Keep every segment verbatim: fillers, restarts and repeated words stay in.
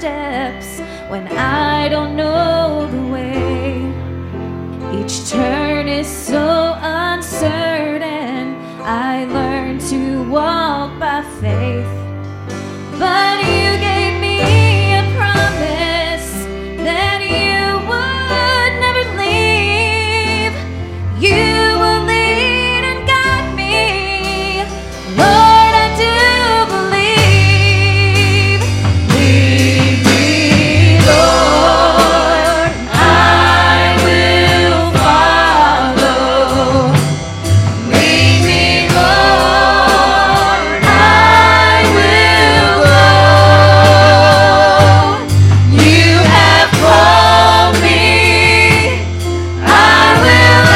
steps when I don't know the way. Each turn is so uncertain, I learn to walk by faith. But you gave me a promise that you would never leave. You will lead and guide me, Lord, I do believe. Lead me, Lord, I will follow. Lead me, Lord, I will go. You have called me, I will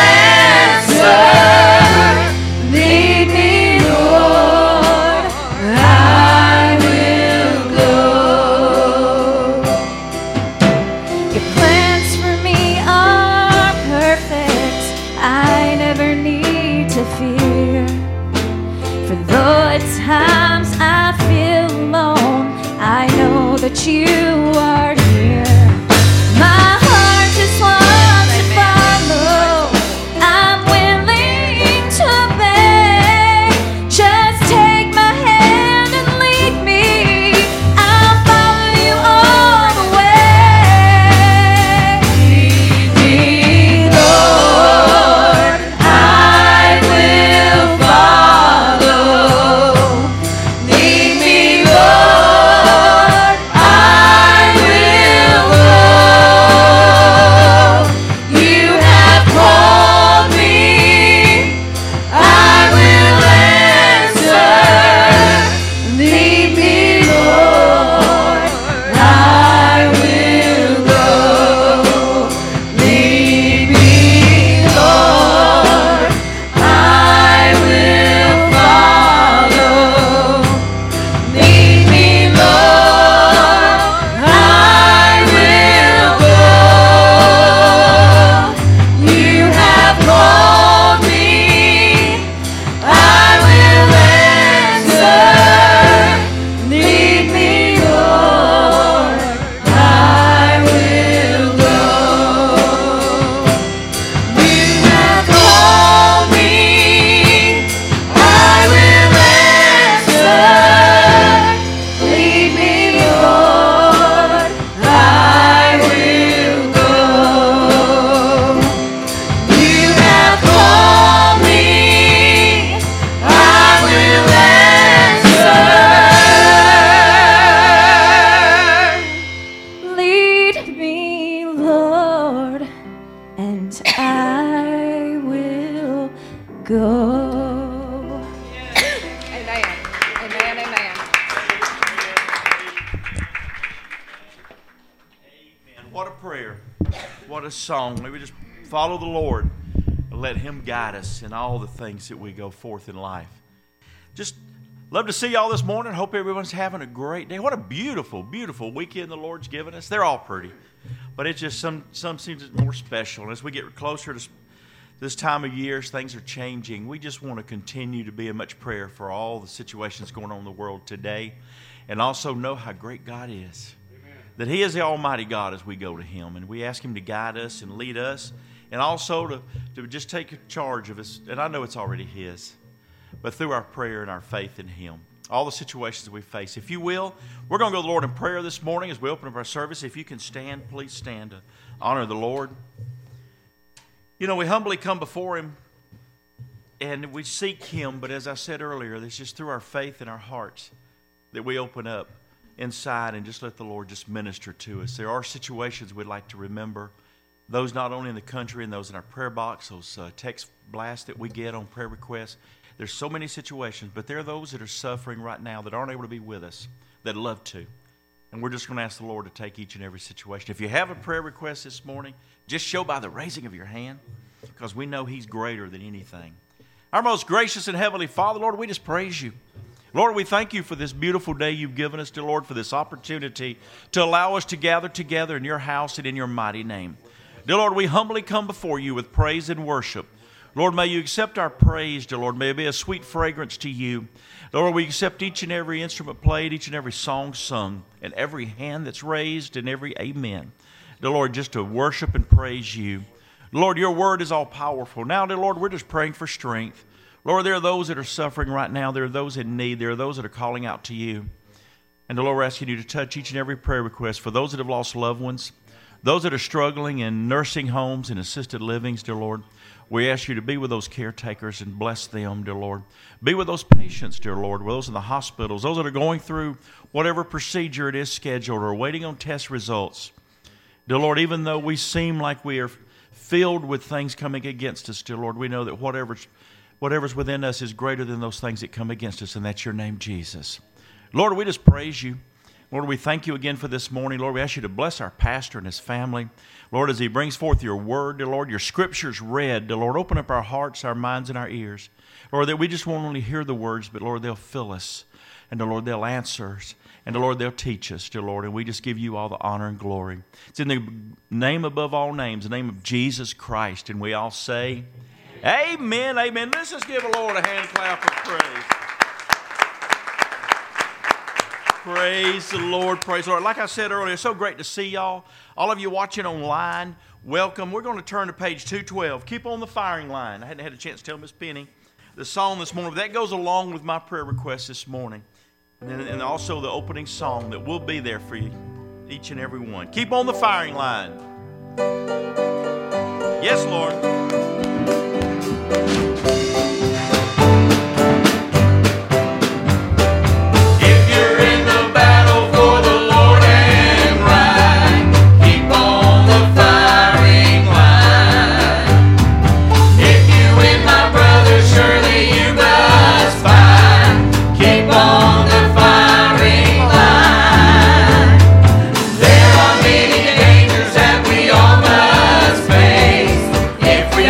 answer. Lead me, Lord, I will go. Your plans for me are perfect, I never need to fear. For though at times I feel alone, I know that you are here. My heart just wants to follow, I'm willing to obey. Just take my hand and lead me, I'll follow you all the way. Lead me, Lord, I will follow. Lead me, Lord, I will go. You have called me, I will answer. Lead me, Lord, I will go. Lead me, Lord, I will follow. Lead me, Lord, I will go. You have called me, I will answer. Lead me, Lord, I will go. You have called me, I will answer. Lead me, Lord, I will go. You have called me, I will answer. Lead me, Lord, and I will go. Amen. Amen. Amen. And what a prayer. What a song. May we just follow the Lord and let Him guide us in all the things that we go forth in life. Just love to see y'all this morning. Hope everyone's having a great day. What a beautiful, beautiful weekend the Lord's given us. They're all pretty, but it's just some, some seems more special. And as we get closer to this time of year, as things are changing, we just want to continue to be in much prayer for all the situations going on in the world today, and also know how great God is. That He is the Almighty God as we go to Him, and we ask Him to guide us and lead us, and also to, to just take charge of us. And I know it's already His, but through our prayer and our faith in Him, all the situations that we face. If you will, we're going to go to the Lord in prayer this morning as we open up our service. If you can stand, please stand to honor the Lord. You know, we humbly come before Him and we seek Him, but as I said earlier, it's just through our faith in our hearts that we open up inside and just let the Lord just minister to us. There are situations we'd like to remember, those not only in the country and those in our prayer box, those uh, text blasts that we get on prayer requests. There's so many situations, but there are those that are suffering right now that aren't able to be with us, that love to. And we're just going to ask the Lord to take each and every situation. If you have a prayer request this morning, just show by the raising of your hand, because we know He's greater than anything. Our most gracious and heavenly Father, Lord, we just praise You. Lord, we thank You for this beautiful day You've given us, dear Lord, for this opportunity to allow us to gather together in Your house and in Your mighty name. Dear Lord, we humbly come before You with praise and worship. Lord, may you accept our praise, dear Lord. May it be a sweet fragrance to you. Lord, we accept each and every instrument played, each and every song sung, and every hand that's raised, and every amen. Dear Lord, just to worship and praise you. Lord, your word is all powerful. Now, dear Lord, we're just praying for strength. Lord, there are those that are suffering right now. There are those in need. There are those that are calling out to you. And the Lord, we're asking you to touch each and every prayer request for those that have lost loved ones, those that are struggling in nursing homes and assisted livings, dear Lord. We ask you to be with those caretakers and bless them, dear Lord. Be with those patients, dear Lord, those in the hospitals, those that are going through whatever procedure it is scheduled or waiting on test results. Dear Lord, even though we seem like we are filled with things coming against us, dear Lord, we know that whatever's, whatever's within us is greater than those things that come against us, and that's your name, Jesus. Lord, we just praise you. Lord, we thank you again for this morning. Lord, we ask you to bless our pastor and his family. Lord, as he brings forth your word, dear Lord, your scriptures read, dear Lord, open up our hearts, our minds, and our ears. Lord, that we just won't only hear the words, but Lord, they'll fill us. And dear Lord, they'll answer us. And dear Lord, they'll teach us, dear Lord. And we just give you all the honor and glory. It's in the name above all names, the name of Jesus Christ. And we all say, amen, amen. Let's just give the Lord a hand clap of praise. Praise the Lord, praise the Lord. Like I said earlier, it's so great to see y'all. All of you watching online, welcome. We're going to turn to page two twelve. Keep on the firing line. I hadn't had a chance to tell Miss Penny the song this morning, but that goes along with my prayer request this morning. And, then, and also the opening song that will be there for you, each and every one. Keep on the firing line. Yes, Lord. We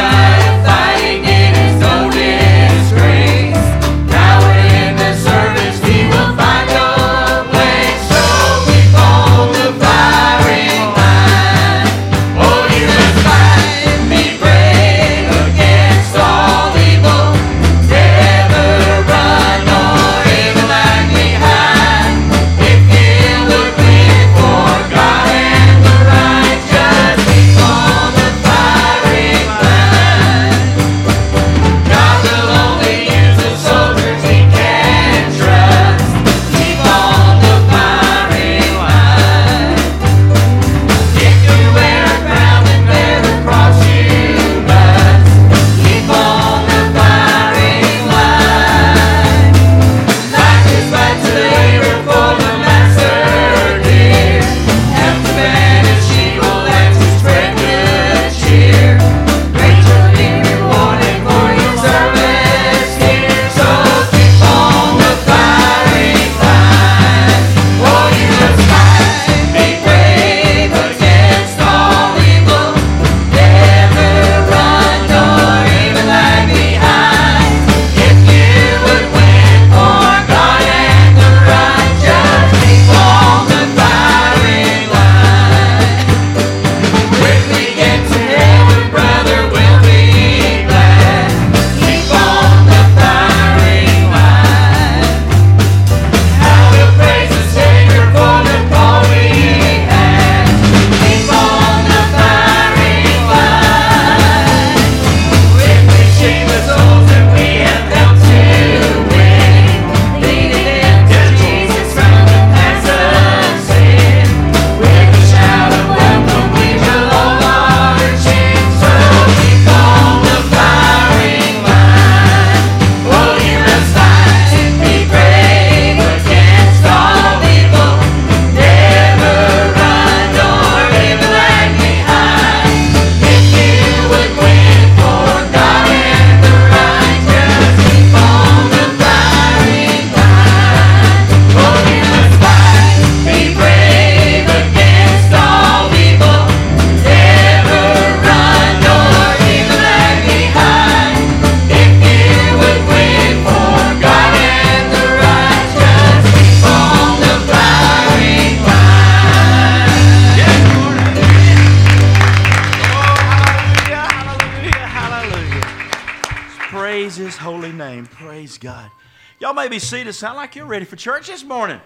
name. Praise God. Y'all may be seated. Sound like you're ready for church this morning.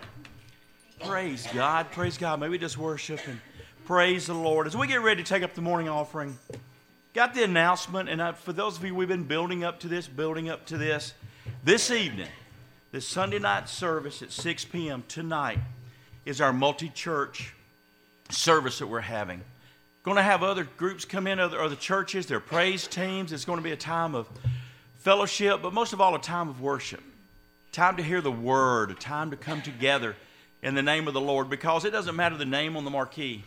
Praise God. Praise God. Maybe just worship and praise the Lord. As we get ready to take up the morning offering, got the announcement, and I, for those of you, we've been building up to this, building up to this. This evening, this Sunday night service at six p.m. tonight is our multi-church service that we're having. Going to have other groups come in, other, other churches, their praise teams. It's going to be a time of fellowship, but most of all, a time of worship. Time to hear the word, a time to come together in the name of the Lord, because it doesn't matter the name on the marquee.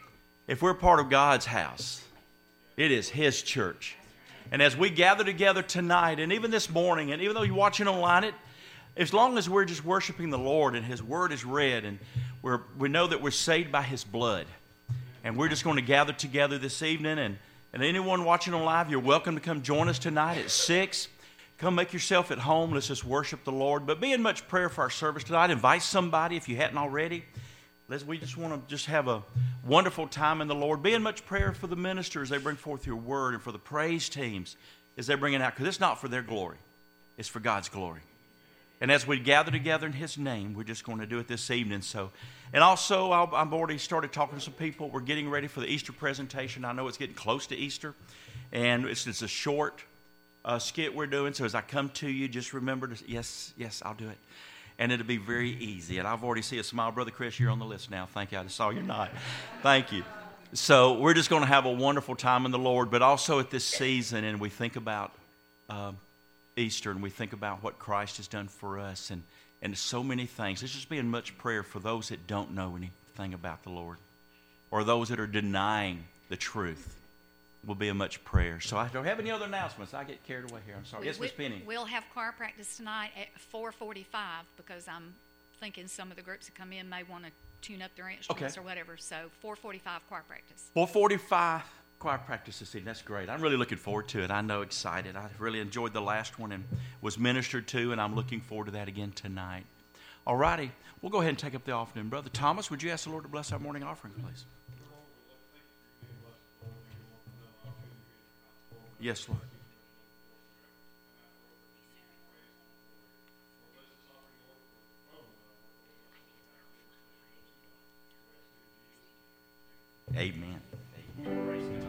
If we're part of God's house, it is His church. And as we gather together tonight, and even this morning, and even though you're watching online, it, as long as we're just worshiping the Lord and His word is read, and we're, we know that we're saved by His blood, and we're just going to gather together this evening, and, and anyone watching on live, you're welcome to come join us tonight at six. Come make yourself at home. Let's just worship the Lord. But be in much prayer for our service tonight. Invite somebody if you hadn't already. Let's, we just want to just have a wonderful time in the Lord. Be in much prayer for the ministers as they bring forth your word, and for the praise teams as they bring it out, because it's not for their glory. It's for God's glory. And as we gather together in His name, we're just going to do it this evening. So, and also, I'll, I've already started talking to some people. We're getting ready for the Easter presentation. I know it's getting close to Easter, and it's, it's a short uh, skit we're doing. So as I come to you, just remember to, yes, yes, I'll do it. And it'll be very easy. And I've already seen a smile. Brother Chris, you're on the list now. Thank you. I just saw you're not. Thank you. So we're just going to have a wonderful time in the Lord, but also at this season, and we think about Um, Easter, and we think about what Christ has done for us, and, and so many things. Let's just be in much prayer for those that don't know anything about the Lord, or those that are denying the truth. Will be in much prayer. So I don't have any other announcements. I get carried away here. I'm sorry. We, Yes, Miss Penny. We'll have choir practice tonight at four forty-five, because I'm thinking some of the groups that come in may want to tune up their instruments Okay. or whatever. So four forty-five choir practice. four forty-five choir practice this evening. That's great. I'm really looking forward to it. I know, excited. I really enjoyed the last one and was ministered to, and I'm looking forward to that again tonight. All righty. We'll go ahead and take up the offering. Brother Thomas, would you ask the Lord to bless our morning offering, please? Yes, Lord. Amen. Amen. Praise God.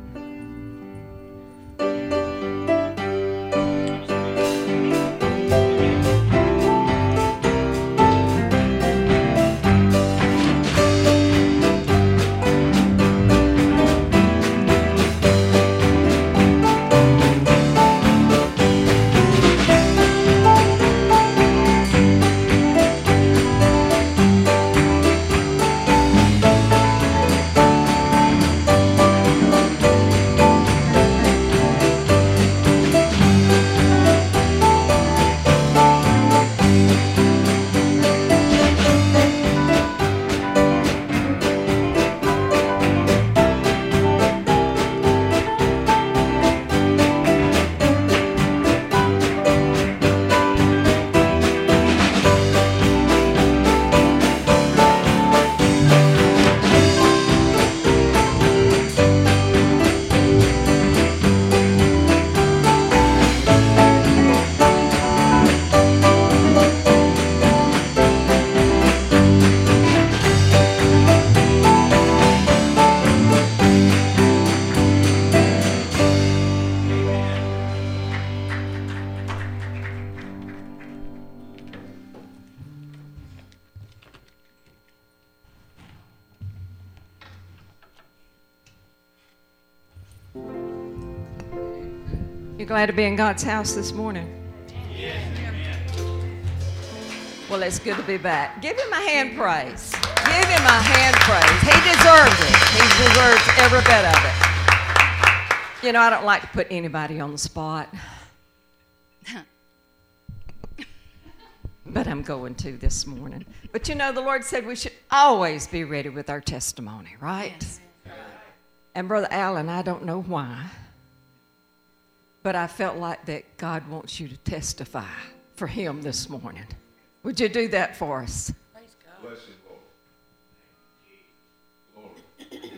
You glad to be in God's house this morning? Yes. Well, it's good to be back. Give Him a hand praise. Give Him a hand praise. He deserves it. He deserves every bit of it. You know, I don't like to put anybody on the spot. But I'm going to this morning. But you know, the Lord said we should always be ready with our testimony, right? Yes. And Brother Allen, I don't know why, but I felt like that God wants you to testify for Him this morning. Would you do that for us? Praise God. Bless you, Lord. Glory.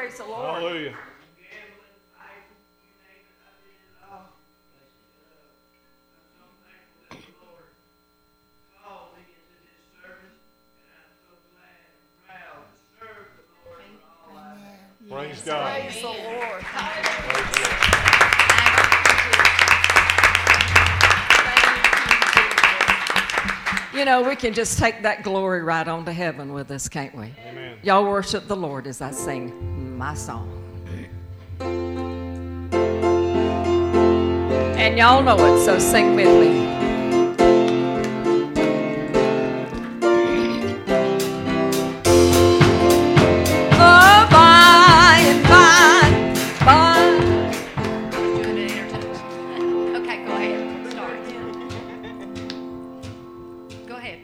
Praise the Lord. Hallelujah. Praise God. Praise the Lord. You know, we can just take that glory right on to heaven with us, can't we? Amen. Y'all worship the Lord as I sing my song. And y'all know it, so sing with me. Oh, by and by, by. Couldn't entertain. Okay, go ahead. Start. Go ahead.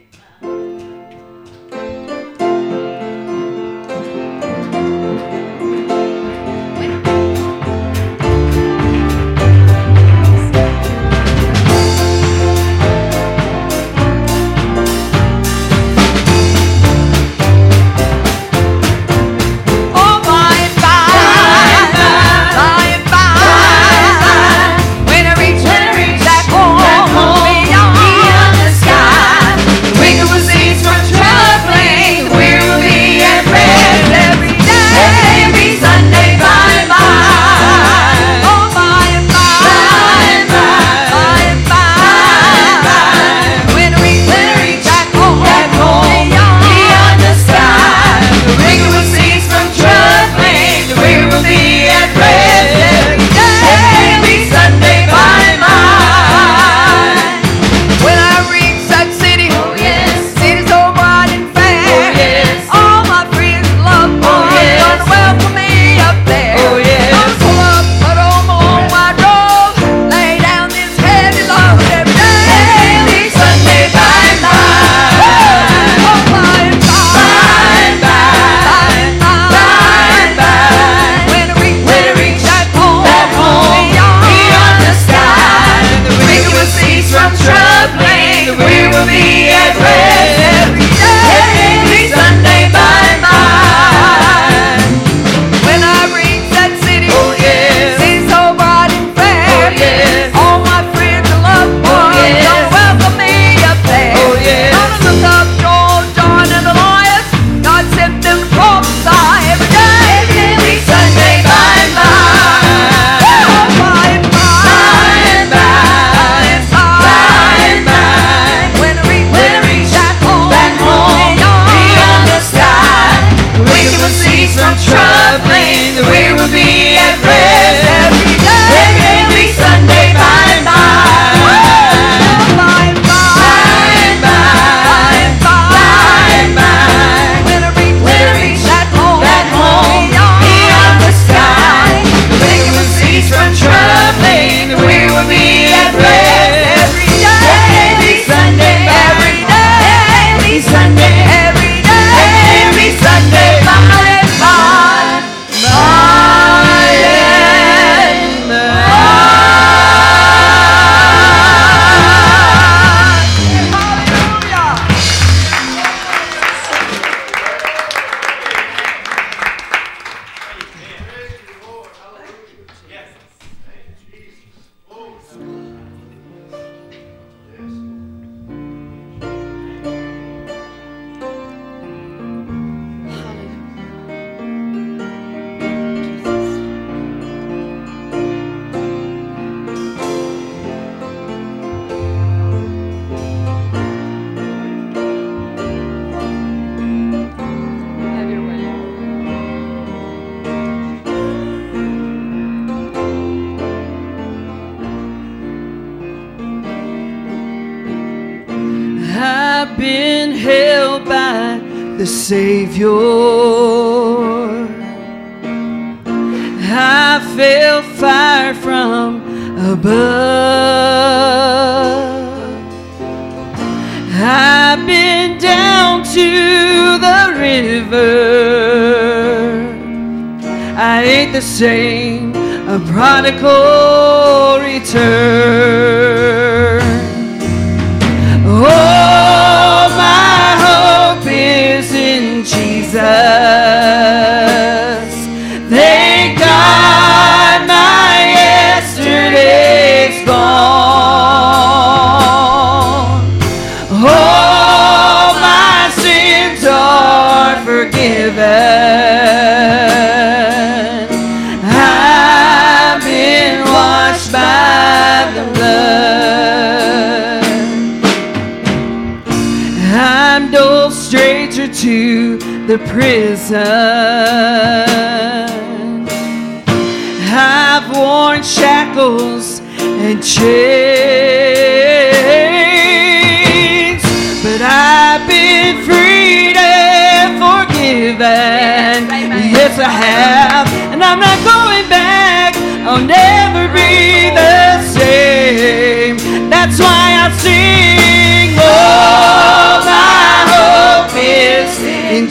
Oh, by and by, by and by, when I reach, when I reach that home beyond the sky, the wicked will cease from troubling, the weary will be at rest every day, every Sunday by and by. Oh, by and by, by and by, when I reach, when I reach that home beyond the sky, the wicked will cease from troubling, the weary will be at rest every day, every Sunday by and by. When I reach that city, oh yes, city's so bright and fair, oh yes, all my friends and loved ones, oh yes, gonna welcome me up there, oh yes, I'm pull up, put on my long white robe, lay down this heavy load every day, every Sunday by and by. Oh, by and by, by and by, when I reach, when I reach that home, that home beyond the sky, the wicked will cease from troubling, the weary will be at rest every day, every Sunday by and by. When I reach that city, oh yes, city's so bright and fair, oh yes, all my friends and loved ones, oh yes, gonna welcome me up there, oh yes, gonna look up Joel, John, and Elias, God sent them to prophesy every day, every Sunday by and by. Oh, by and by, by and by, by and by, when I reach, when I reach that home, that home beyond the sky, the wicked will cease from troubling, the weary will be at rest every day, every Sunday by and by. Oh, by and by, by and by, when I reach, when I reach that home, that home beyond the sky, the wicked will cease from troubling, the weary will be at rest every day, every Sunday, every day, every Sunday, every day, every Sunday by and by, by and by. Hallelujah. Have your way. I've been held by the Savior. I felt fire from above. I've been down to the river. I ain't the same, a prodigal return. Oh, my hope is in Jesus. Thank God my yesterday's gone. All my sins are forgiven. I've been washed by the blood. I'm no stranger to the prison. I've worn shackles and chains, but I've been freed and forgiven. Yes, I have, and I'm not going back. I'll never be the same. That's why I sing. Oh, my hope is in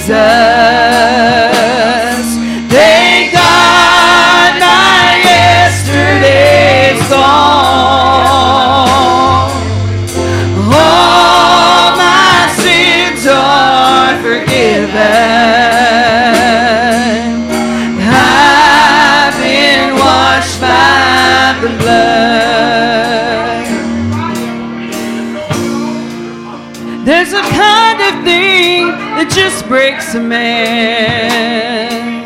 Jesus. Thank God my yesterday's gone. All my sins are forgiven. I've been washed by the blood. There's a kind of thing that just breaks a man,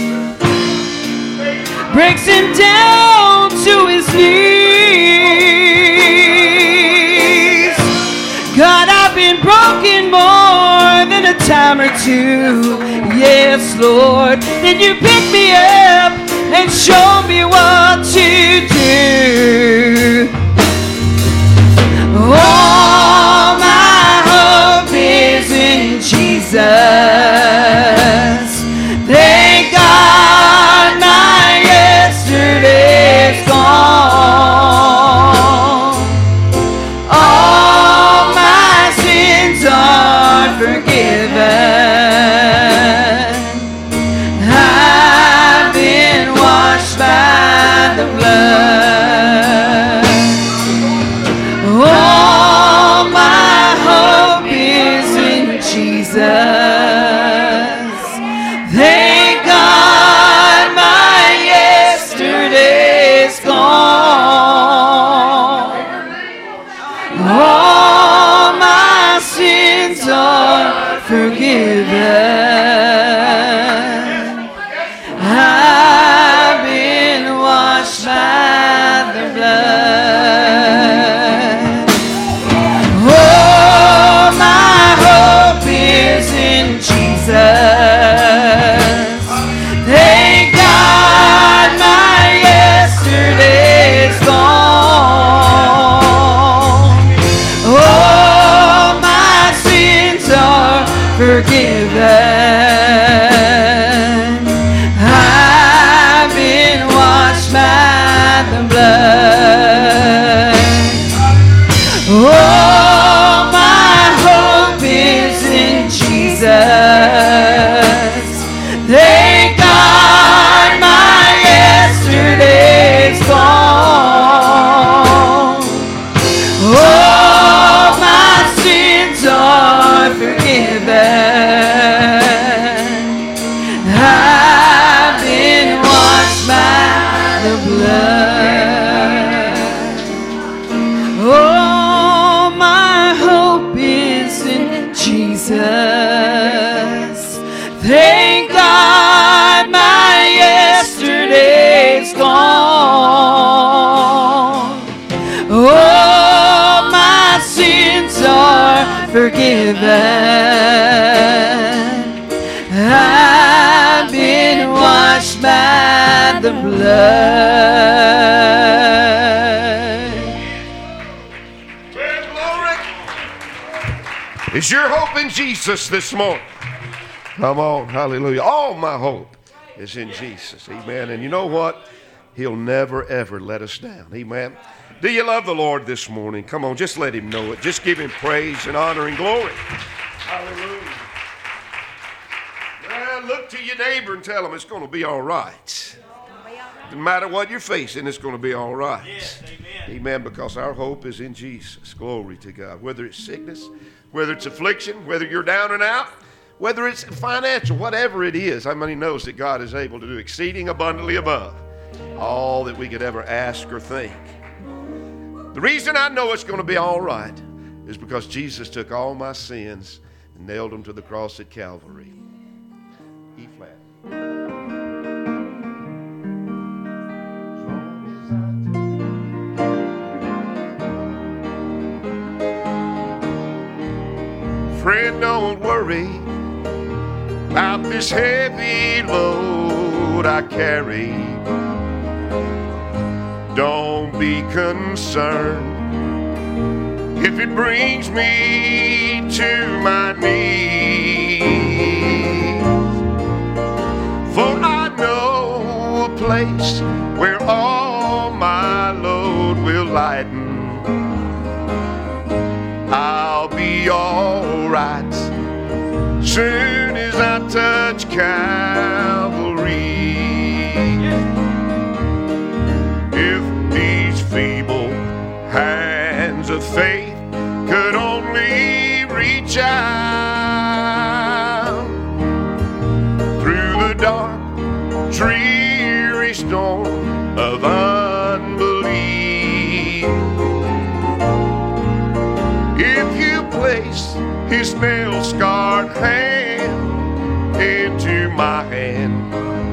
breaks him down to his knees. God, I've been broken more than a time or two. Yes, Lord, then you pick me up and show me what to do. All my hope is in Jesus. Thank God my yesterday's gone. All my sins are forgiven. I've been washed by the blood. All my hope is in Jesus. Thank God my yesterday's gone. All my sins are forgiven. I've been washed by the blood. Oh, my hope is in Jesus. Thank God my yesterday's gone. Oh, my sins are forgiven. I've been washed by the blood. Oh, my hope is in Jesus. Thank God my yesterday's gone. Oh, my sins are forgiven. I've been washed by the blood. Oh, my hope is in Jesus. Thank God my yesterday's gone. Oh, my sins are forgiven. I've been washed by the blood. Well, glory. Is your hope in Jesus this morning? Come on, hallelujah. All my hope is in Jesus. Amen. And you know what? He'll never, ever let us down. Amen. Do you love the Lord this morning? Come on, just let him know it. Just give him praise and honor and glory. Hallelujah. Well, look to your neighbor and tell him it's going to be all right. No matter what you're facing, it's going to be all right. Yes, amen. Amen, because our hope is in Jesus. Glory to God. Whether it's sickness, whether it's affliction, whether you're down and out, whether it's financial, whatever it is. How many knows that God is able to do exceeding abundantly above all that we could ever ask or think? The reason I know it's going to be all right is because Jesus took all my sins and nailed them to the cross at Calvary. E flat. Friend, don't worry about this heavy load I carry. Don't be concerned if it brings me to my knees. For I know a place where all my load will lighten. I'll be all right soon as I touch Calvary. If these feeble hands of faith could only reach out through the dark, dreary storm of unbelief. If you place his nail-scarred hand into my hand,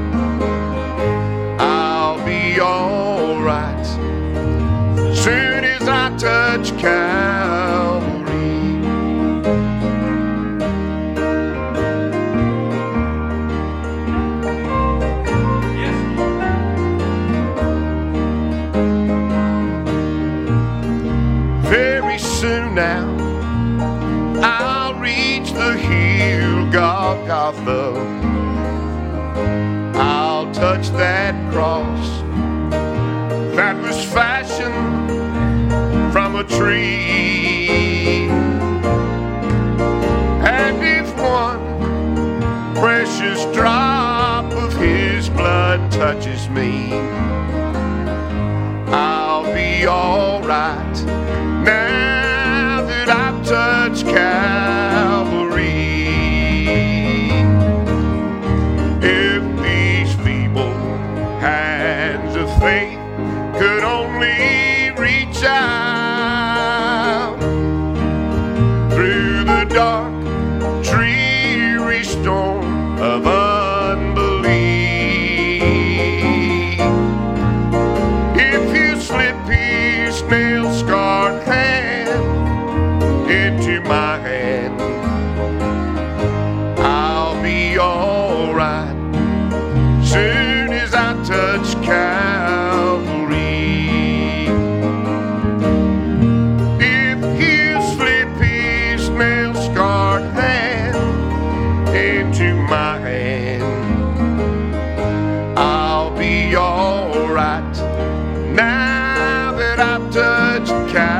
I'll be all right soon as I touch Calvary. Yes. Very soon now I'll reach the hill Golgotha. I'll touch that cross that was fashioned from a tree. And if one precious drop of his blood touches me, I'll be all right now that I've touched Calvary. If these feeble hands of faith could only reach out through the dark, dreary storm of unbelief. If you slip his nail-scarred hand into my hand, I'll be all right soon as I touch Calvary. If you slip his nail-scarred hand into my hand, I'll be all right now that I've touched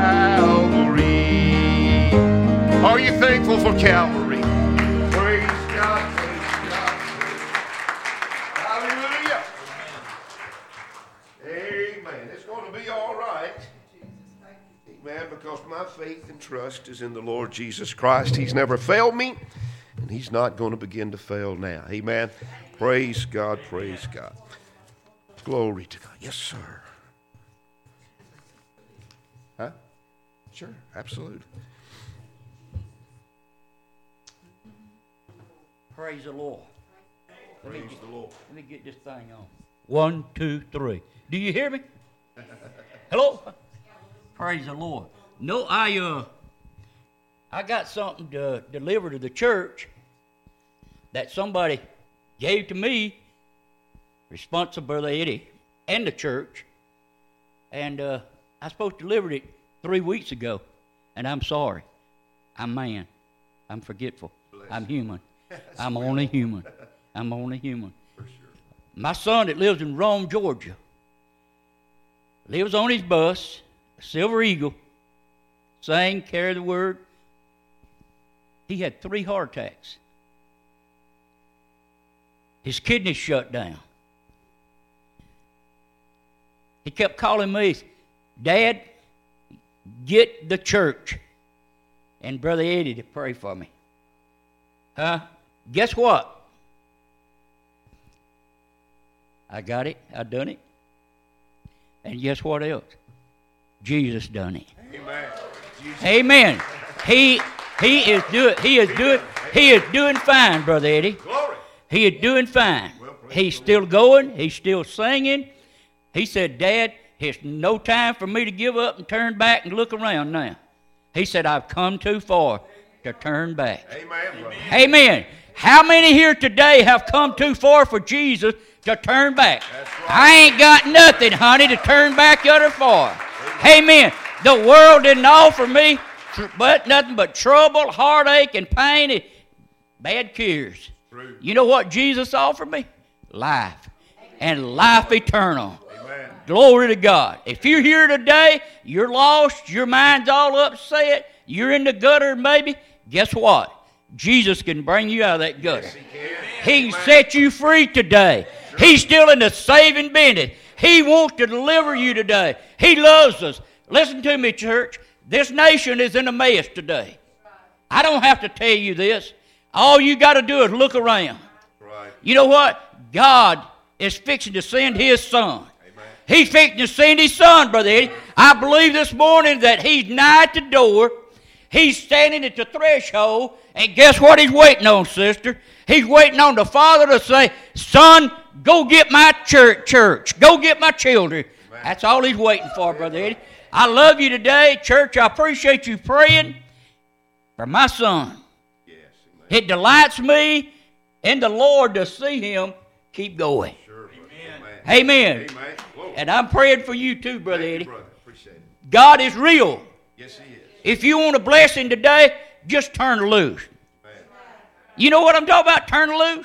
Calvary. Are you thankful for Calvary? Praise God, praise God. Hallelujah. Amen. It's going to be all right. Amen. Because my faith and trust is in the Lord Jesus Christ. He's never failed me, and he's not going to begin to fail now. Amen. Praise God, praise God. Glory to God. Yes, sir. Huh? Sure, absolutely. Praise the Lord. Let me Praise get, the Lord. Let me get this thing on. One, two, three. Do you hear me? Hello? Praise the Lord. No, I uh, I got something to deliver to the church that somebody gave to me, responsible Brother Eddie and the church, and uh, I was supposed to deliver it three weeks ago, and I'm sorry. I'm man. I'm forgetful. Bless I'm human. I'm only human. I'm only human. For sure. My son that lives in Rome, Georgia, lives on his bus, a Silver Eagle, sang, carry the word. He had three heart attacks. His kidneys shut down. He kept calling me, Dad, get the church and Brother Eddie to pray for me. Huh? Guess what? I got it. I done it. And guess what else? Jesus done it. Amen. Jesus. Amen. He he is doing he is doing he is doing fine, Brother Eddie. Glory. He is doing fine. He's still going. He's still singing. He said, Dad, it's no time for me to give up and turn back and look around now. He said, I've come too far to turn back. Amen, brother. Amen. How many here today have come too far for Jesus to turn back? Right. I ain't got nothing, honey, to turn back other far. Amen. The world didn't offer me tr- but nothing but trouble, heartache, and pain, and bad cares. True. You know what Jesus offered me? Life. And life eternal. Amen. Glory to God. If you're here today, you're lost, your mind's all upset, you're in the gutter maybe, guess what? Jesus can bring you out of that gutter. Yes, he can. He can set you free today. Sure. He's still in the saving business. He wants to deliver you today. He loves us. Listen to me, church. This nation is in a mess today. I don't have to tell you this. All you got to do is look around. Right. You know what? God is fixing to send His Son. Amen. He's fixing to send His Son, Brother Eddie. I believe this morning that He's nigh at the door. He's standing at the threshold. And guess what He's waiting on, sister? He's waiting on the Father to say, Son, go get my church. church. Go get my children. Amen. That's all He's waiting for, Brother Eddie. I love you today, church. I appreciate you praying for my son. Yes, amen. It delights me in the Lord to see him keep going. Sure, Amen. Amen. Amen. Glory. And I'm praying for you too, Brother Thank Eddie. you, brother. Appreciate it. God is real. Yes, He is. If you want a blessing today, just turn loose. Amen. You know what I'm talking about, turn loose?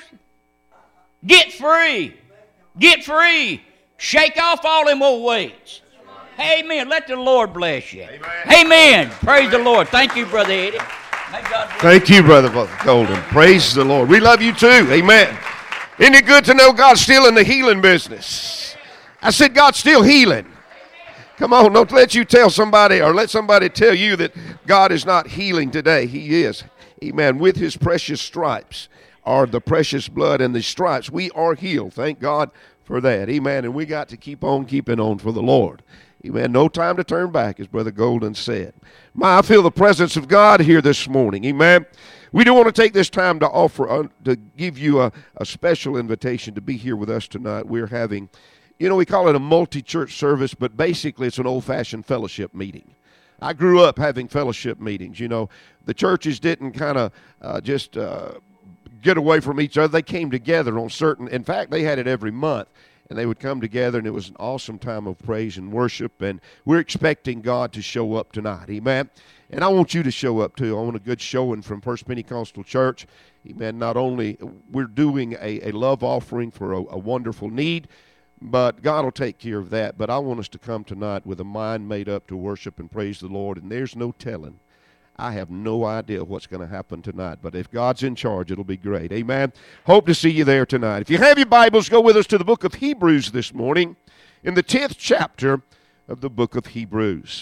Get free. Get free. Shake off all them old weights. Amen. Let the Lord bless you. Amen. Amen. Praise the Lord. Thank you, Brother Eddie. May God bless. Thank you, Brother Golden. Praise the Lord. We love you too. Amen. Isn't it good to know God's still in the healing business? I said God's still healing. Come on, don't let you tell somebody or let somebody tell you that God is not healing today. He is. Amen. With His precious stripes are the precious blood and the stripes. We are healed. Thank God for that. Amen. And we got to keep on keeping on for the Lord. Amen. No time to turn back, as Brother Golden said. My, I feel the presence of God here this morning. Amen. We do want to take this time to offer, uh, to give you a, a special invitation to be here with us tonight. We're having, you know, we call it a multi-church service, but basically it's an old-fashioned fellowship meeting. I grew up having fellowship meetings. You know, the churches didn't kind of uh, just uh, get away from each other. They came together on certain, in fact, they had it every month. And they would come together, and it was an awesome time of praise and worship. And we're expecting God to show up tonight. Amen. And I want you to show up, too. I want a good showing from First Pentecostal Church. Amen. Not only we're doing a, a love offering for a, a wonderful need, but God will take care of that. But I want us to come tonight with a mind made up to worship and praise the Lord. And there's no telling. I have no idea what's going to happen tonight, but if God's in charge, it'll be great. Amen. Hope to see you there tonight. If you have your Bibles, go with us to the book of Hebrews this morning, in the tenth chapter of the book of Hebrews.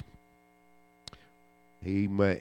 Amen.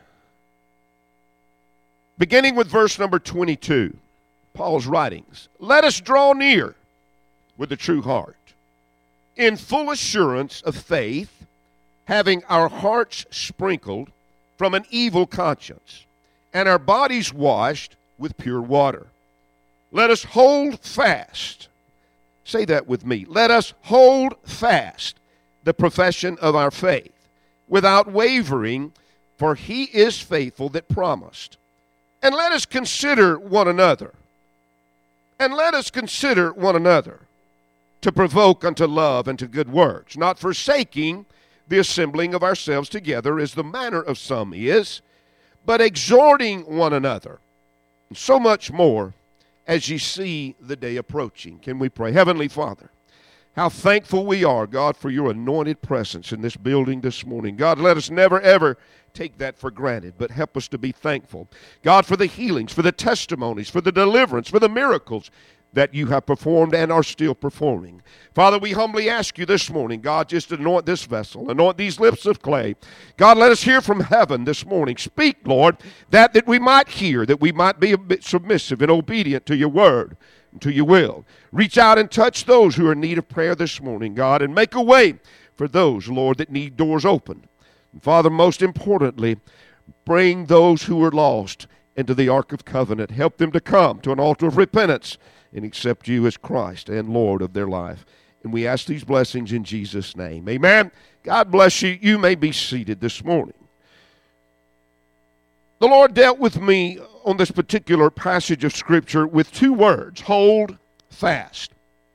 Beginning with verse number twenty-two, Paul's writings. Let us draw near with a true heart, in full assurance of faith, having our hearts sprinkled from an evil conscience, and our bodies washed with pure water. Let us hold fast. Say that with me. Let us hold fast the profession of our faith, without wavering, for He is faithful that promised. And let us consider one another. And let us consider one another to provoke unto love and to good works, not forsaking the assembling of ourselves together, as the manner of some is, but exhorting one another, and so much more as ye see the day approaching. Can we pray? Heavenly Father, how thankful we are, God, for your anointed presence in this building this morning. God, let us never, ever take that for granted, but help us to be thankful. God, for the healings, for the testimonies, for the deliverance, for the miracles that you have performed and are still performing. Father, we humbly ask you this morning, God, just to anoint this vessel, anoint these lips of clay. God, let us hear from heaven this morning. Speak, Lord, that, that we might hear, that we might be a bit submissive and obedient to your word and to your will. Reach out and touch those who are in need of prayer this morning, God, and make a way for those, Lord, that need doors opened. And Father, most importantly, bring those who are lost into the Ark of Covenant. Help them to come to an altar of repentance and accept you as Christ and Lord of their life. And we ask these blessings in Jesus' name. Amen. God bless you. You may be seated this morning. The Lord dealt with me on this particular passage of Scripture with two words: hold fast.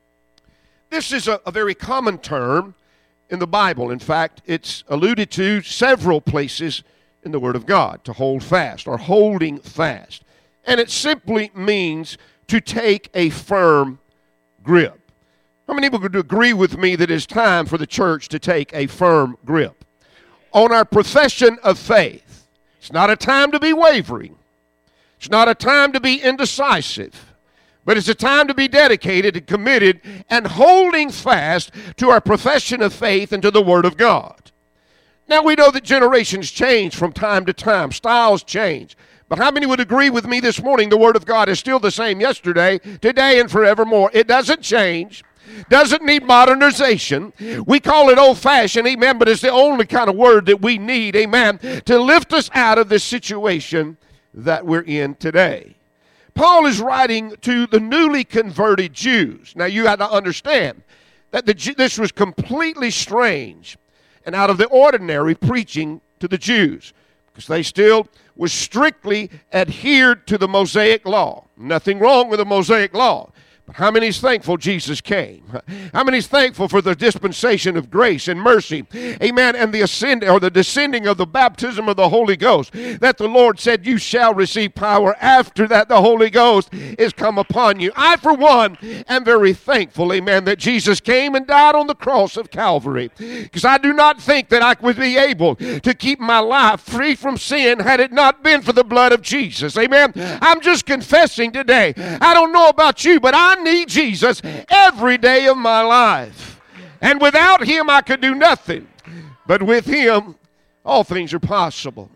This is a, a very common term in the Bible. In fact, it's alluded to several places in the Word of God, to hold fast or holding fast. And it simply means to take a firm grip. How many people could agree with me that it's time for the church to take a firm grip on our profession of faith? It's not a time to be wavering. It's not a time to be indecisive. But it's a time to be dedicated and committed and holding fast to our profession of faith and to the Word of God. Now, we know that generations change from time to time. Styles change. But how many would agree with me this morning the Word of God is still the same yesterday, today, and forevermore? It doesn't change. Doesn't need modernization. We call it old-fashioned, amen, but it's the only kind of word that we need, amen, to lift us out of this situation that we're in today. Paul is writing to the newly converted Jews. Now, you have to understand that the, this was completely strange and out of the ordinary preaching to the Jews, because they still were strictly adhered to the Mosaic law. Nothing wrong with the Mosaic law. But how many is thankful Jesus came? How many is thankful for the dispensation of grace and mercy? Amen. And the ascending or the descending of the baptism of the Holy Ghost, that the Lord said, you shall receive power after that the Holy Ghost is come upon you. I, for one, am very thankful, amen, that Jesus came and died on the cross of Calvary, because I do not think that I would be able to keep my life free from sin had it not been for the blood of Jesus. Amen. I'm just confessing today. I don't know about you, but I need Jesus every day of my life. And without him, I could do nothing. But with him, all things are possible.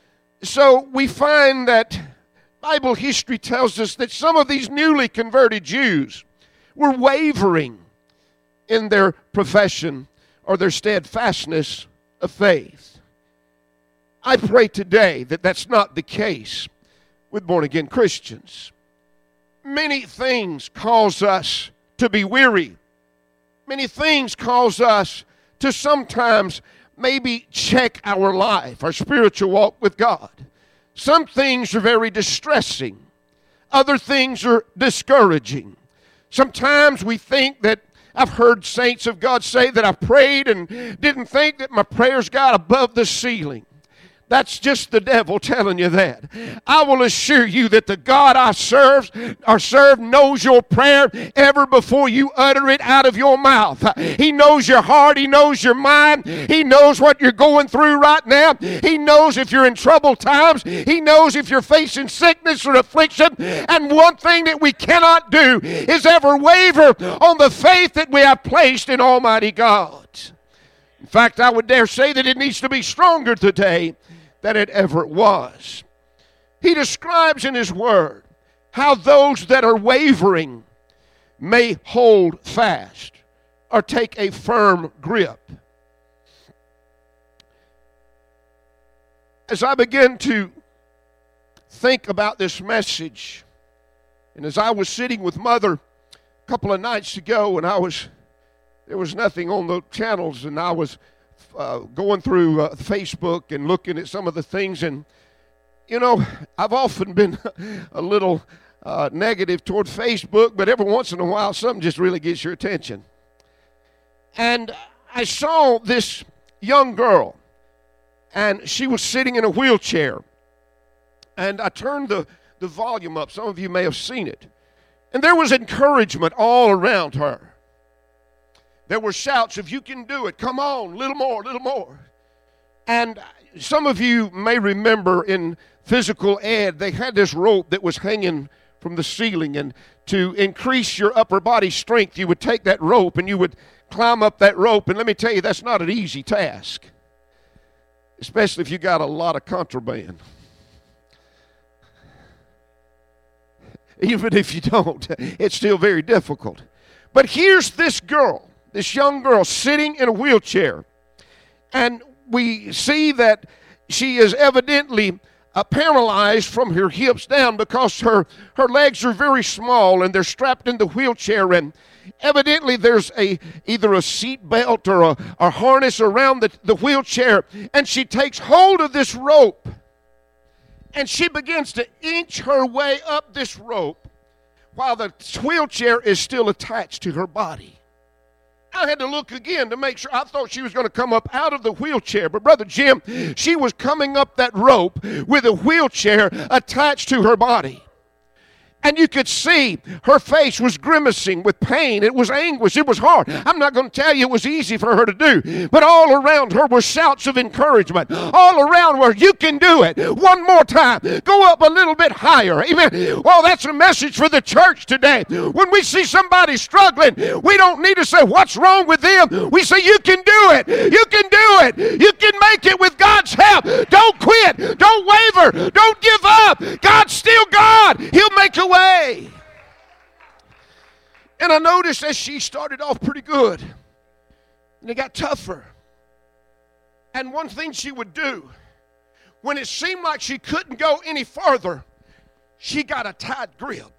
So we find that Bible history tells us that some of these newly converted Jews were wavering in their profession or their steadfastness of faith. I pray today that that's not the case with born-again Christians. Many things cause us to be weary. Many things cause us to sometimes maybe check our life, our spiritual walk with God. Some things are very distressing. Other things are discouraging. Sometimes we think that, I've heard saints of God say that I prayed and didn't think that my prayers got above the ceiling. That's just the devil telling you that. I will assure you that the God I serve, or serve knows your prayer ever before you utter it out of your mouth. He knows your heart. He knows your mind. He knows what you're going through right now. He knows if you're in troubled times. He knows if you're facing sickness or affliction. And one thing that we cannot do is ever waver on the faith that we have placed in Almighty God. In fact, I would dare say that it needs to be stronger today than it ever was. He describes in his word how those that are wavering may hold fast or take a firm grip. As I begin to think about this message, and as I was sitting with Mother a couple of nights ago, and I was there was nothing on the channels, and I was Uh, going through uh, Facebook and looking at some of the things, and you know, I've often been a little uh, negative toward Facebook, but every once in a while something just really gets your attention. And I saw this young girl, and she was sitting in a wheelchair, and I turned the, the volume up. Some of you may have seen it, and there was encouragement all around her. There were shouts of, you can do it, come on, a little more, a little more. And some of you may remember in physical ed, they had this rope that was hanging from the ceiling, and to increase your upper body strength, you would take that rope and you would climb up that rope. And let me tell you, that's not an easy task, especially if you got a lot of contraband. Even if you don't, it's still very difficult. But here's this girl, this young girl sitting in a wheelchair. And we see that she is evidently uh, paralyzed from her hips down because her, her legs are very small and they're strapped in the wheelchair. And evidently there's a either a seat belt or a, a harness around the, the wheelchair. And she takes hold of this rope. And she begins to inch her way up this rope while the wheelchair is still attached to her body. I had to look again to make sure. I thought she was going to come up out of the wheelchair. But Brother Jim, she was coming up that rope with a wheelchair attached to her body. And you could see her face was grimacing with pain. It was anguish. It was hard. I'm not going to tell you it was easy for her to do. But all around her were shouts of encouragement. All around her, you can do it. One more time. Go up a little bit higher. Amen. Well, that's a message for the church today. When we see somebody struggling, we don't need to say, what's wrong with them? We say, you can do it. You can do it. You can make it with God's help. Don't quit. Don't waver. Don't give up. God's still God. He'll make a way. And I noticed that she started off pretty good, and it got tougher. And one thing she would do, when it seemed like she couldn't go any farther, she got a tight grip.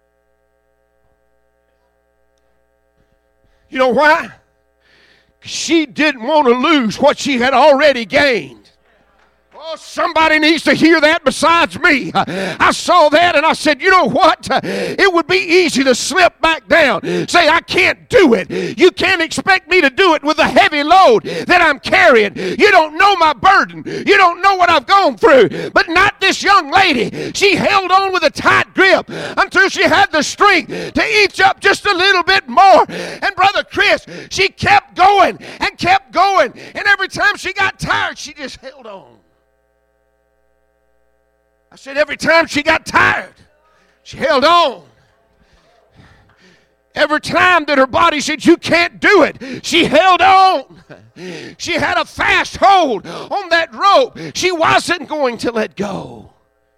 You know why? She didn't want to lose what she had already gained. Oh, somebody needs to hear that besides me. I saw that and I said, you know what? It would be easy to slip back down. Say, I can't do it. You can't expect me to do it with a heavy load that I'm carrying. You don't know my burden. You don't know what I've gone through. But not this young lady. She held on with a tight grip until she had the strength to inch up just a little bit more. And Brother Chris, she kept going and kept going. And every time she got tired, she just held on. I said every time she got tired, she held on. Every time that her body said, you can't do it, she held on. She had a fast hold on that rope. She wasn't going to let go.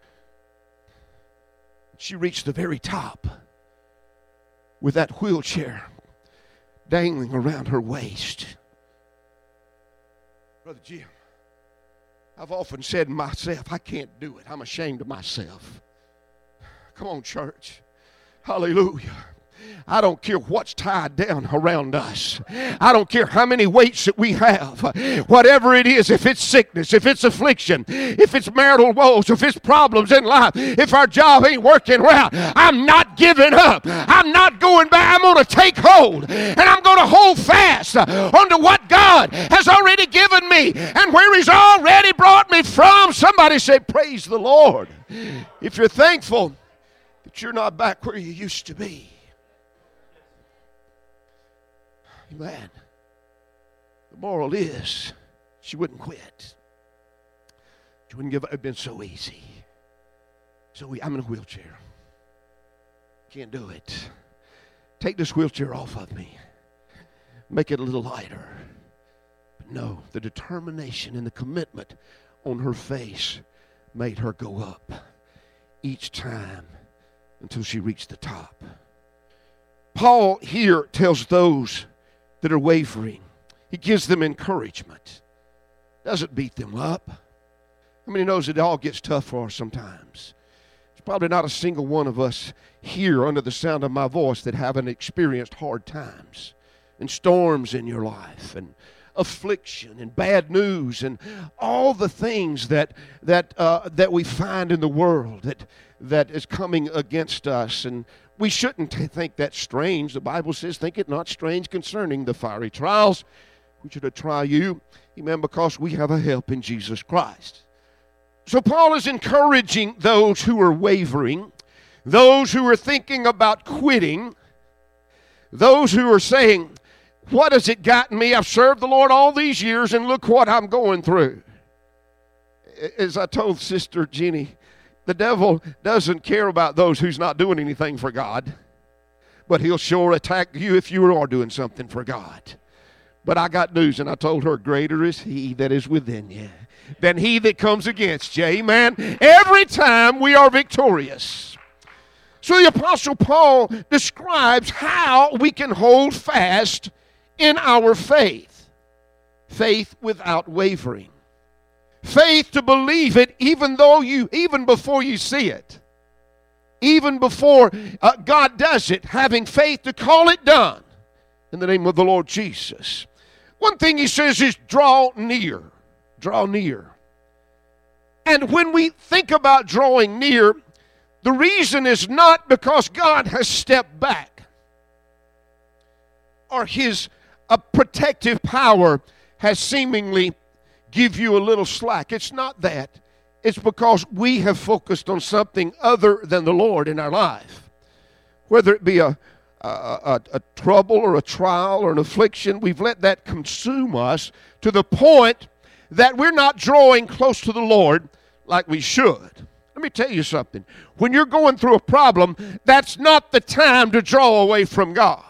She reached the very top with that wheelchair dangling around her waist. Brother Jim, I've often said to myself, I can't do it. I'm ashamed of myself. Come on, church. Hallelujah. I don't care what's tied down around us. I don't care how many weights that we have. Whatever it is, if it's sickness, if it's affliction, if it's marital woes, if it's problems in life, if our job ain't working well, I'm not giving up. I'm not going back. I'm going to take hold, and I'm going to hold fast onto what God has already given me and where He's already brought me from. Somebody say, praise the Lord. If you're thankful that you're not back where you used to be. Amen. The moral is, she wouldn't quit. She wouldn't give up. It'd been so easy. So we, I'm in a wheelchair. Can't do it. Take this wheelchair off of me. Make it a little lighter. But no, the determination and the commitment on her face made her go up each time until she reached the top. Paul here tells those that are wavering, he gives them encouragement. Doesn't beat them up. How many knows it all gets tough for us sometimes? There's probably not a single one of us here under the sound of my voice that haven't experienced hard times and storms in your life and affliction and bad news and all the things that that uh, that we find in the world that that is coming against us. And we shouldn't think that's strange. The Bible says, think it not strange concerning the fiery trials which are to try you, amen, because we have a help in Jesus Christ. So Paul is encouraging those who are wavering, those who are thinking about quitting, those who are saying, what has it gotten me? I've served the Lord all these years and look what I'm going through. As I told Sister Jenny the devil doesn't care about those who's not doing anything for God, but he'll sure attack you if you are doing something for God. But I got news, and I told her, greater is he that is within you than he that comes against you. Amen. Every time we are victorious. So the Apostle Paul describes how we can hold fast in our faith. Faith without wavering. Faith to believe it even though you, even before you see it. Even before uh, God does it. Having faith to call it done in the name of the Lord Jesus. One thing he says is draw near. Draw near. And when we think about drawing near, the reason is not because God has stepped back or his uh, protective power has seemingly give you a little slack. It's not that. It's because we have focused on something other than the Lord in our life. Whether it be a, a, a, a trouble or a trial or an affliction, we've let that consume us to the point that we're not drawing close to the Lord like we should. Let me tell you something. When you're going through a problem, that's not the time to draw away from God.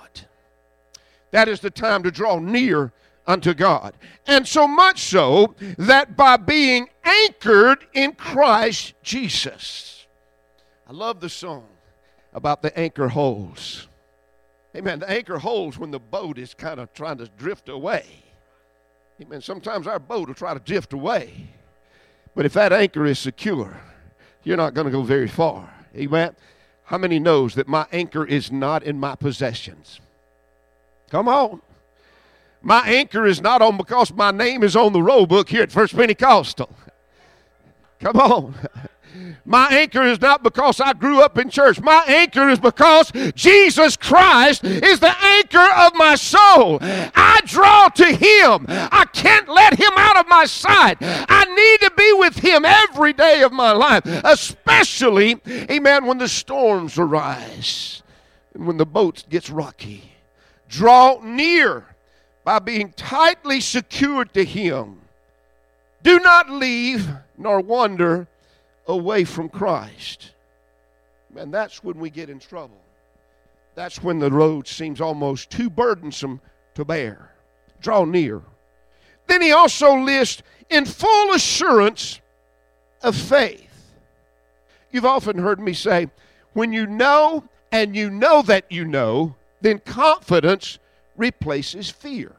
That is the time to draw near unto God. And so much so that by being anchored in Christ Jesus. I love the song about the anchor holds. Amen. The anchor holds when the boat is kind of trying to drift away. Amen. Sometimes our boat will try to drift away. But if that anchor is secure, you're not going to go very far. Amen. How many knows that my anchor is not in my possessions? Come on. My anchor is not on because my name is on the roll book here at First Pentecostal. Come on. My anchor is not because I grew up in church. My anchor is because Jesus Christ is the anchor of my soul. I draw to him. I can't let him out of my sight. I need to be with him every day of my life, especially, amen, when the storms arise and when the boat gets rocky. Draw near by being tightly secured to him. Do not leave nor wander away from Christ. And that's when we get in trouble. That's when the road seems almost too burdensome to bear. Draw near. Then he also lists in full assurance of faith. You've often heard me say, when you know and you know that you know, then confidence replaces fear.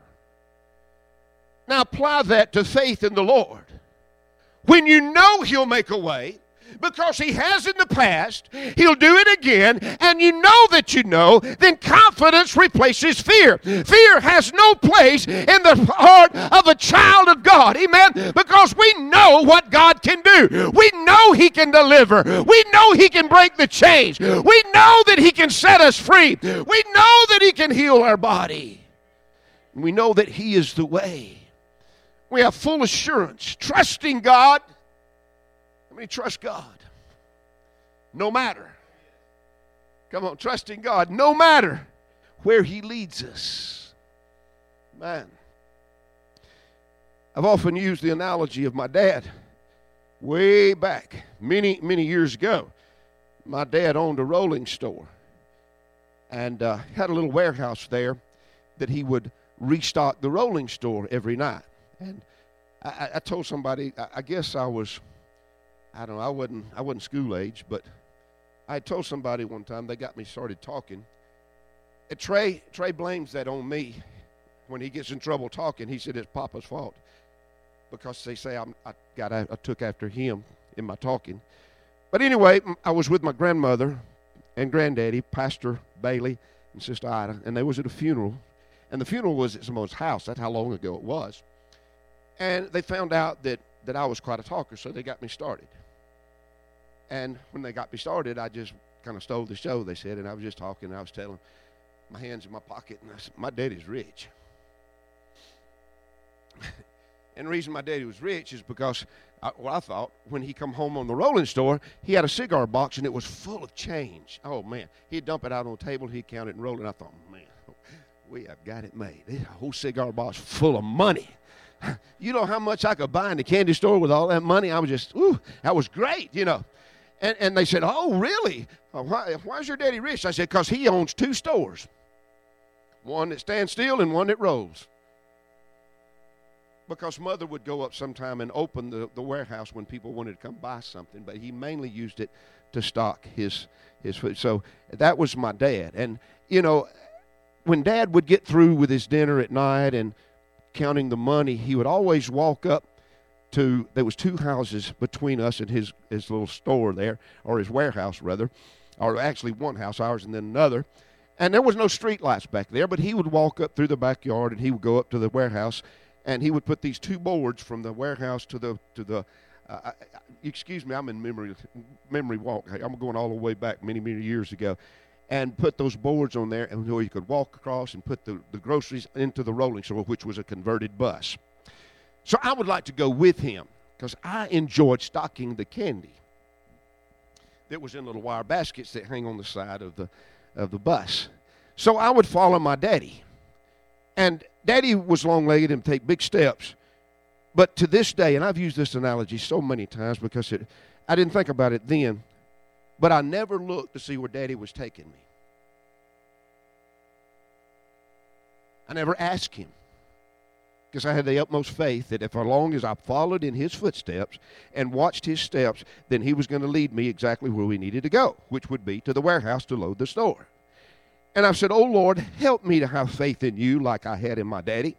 Now apply that to faith in the Lord. When you know he'll make a way, because he has in the past, he'll do it again, and you know that you know, then confidence replaces fear. Fear has no place in the heart of a child of God, amen, because we know what God can do. We know he can deliver. We know he can break the chains. We know that he can set us free. We know that he can heal our body. We know that he is the way. We have full assurance, trusting God. How many trust God? No matter. Come on, trusting God, no matter where he leads us. Man, I've often used the analogy of my dad. Way back, many, many years ago, my dad owned a rolling store and uh, had a little warehouse there that he would restock the rolling store every night. And I, I told somebody, I, I guess I was, I don't know, I wasn't, I wasn't school age, but I told somebody one time, they got me started talking. And Trey, Trey blames that on me when he gets in trouble talking. He said it's Papa's fault because they say I'm, I got, I took after him in my talking. But anyway, I was with my grandmother and granddaddy, Pastor Bailey and Sister Ida, and they was at a funeral. And the funeral was at someone's house. That's how long ago it was. And they found out that, that I was quite a talker, so they got me started. And when they got me started, I just kind of stole the show, they said, and I was just talking, and I was telling my hands in my pocket, and I said, my daddy's rich. And the reason my daddy was rich is because, I, well, I thought, when he come home on the rolling store, he had a cigar box, and it was full of change. Oh, man. He'd dump it out on the table, he'd count it and roll it, and I thought, man, we have got it made. This whole cigar box full of money. You know how much I could buy in the candy store with all that money? I was just, ooh, that was great, you know. And, and they said, oh, really? Uh, why, why is your daddy rich? I said, because he owns two stores. One that stands still and one that rolls. Because Mother would go up sometime and open the, the warehouse when people wanted to come buy something, but he mainly used it to stock his, his food. So that was my dad. And, you know, when Dad would get through with his dinner at night and counting the money, he would always walk up to, there was two houses between us and his, his little store there, or his warehouse rather, or actually one house, ours, and then another. And there was no street lights back there, but he would walk up through the backyard and he would go up to the warehouse, and he would put these two boards from the warehouse to the, to the uh, excuse me, I'm in memory, memory walk. I'm going all the way back many, many years ago. And put those boards on there, and where you could walk across and put the, the groceries into the rolling store, which was a converted bus. So I would like to go with him because I enjoyed stocking the candy that was in little wire baskets that hang on the side of the of the bus. So I would follow my daddy. And Daddy was long-legged and take big steps. But to this day, and I've used this analogy so many times because it, I didn't think about it then, but I never looked to see where Daddy was taking me. I never asked him. Because I had the utmost faith that if as long as I followed in his footsteps and watched his steps, then he was going to lead me exactly where we needed to go, which would be to the warehouse to load the store. And I said, oh, Lord, help me to have faith in you like I had in my daddy.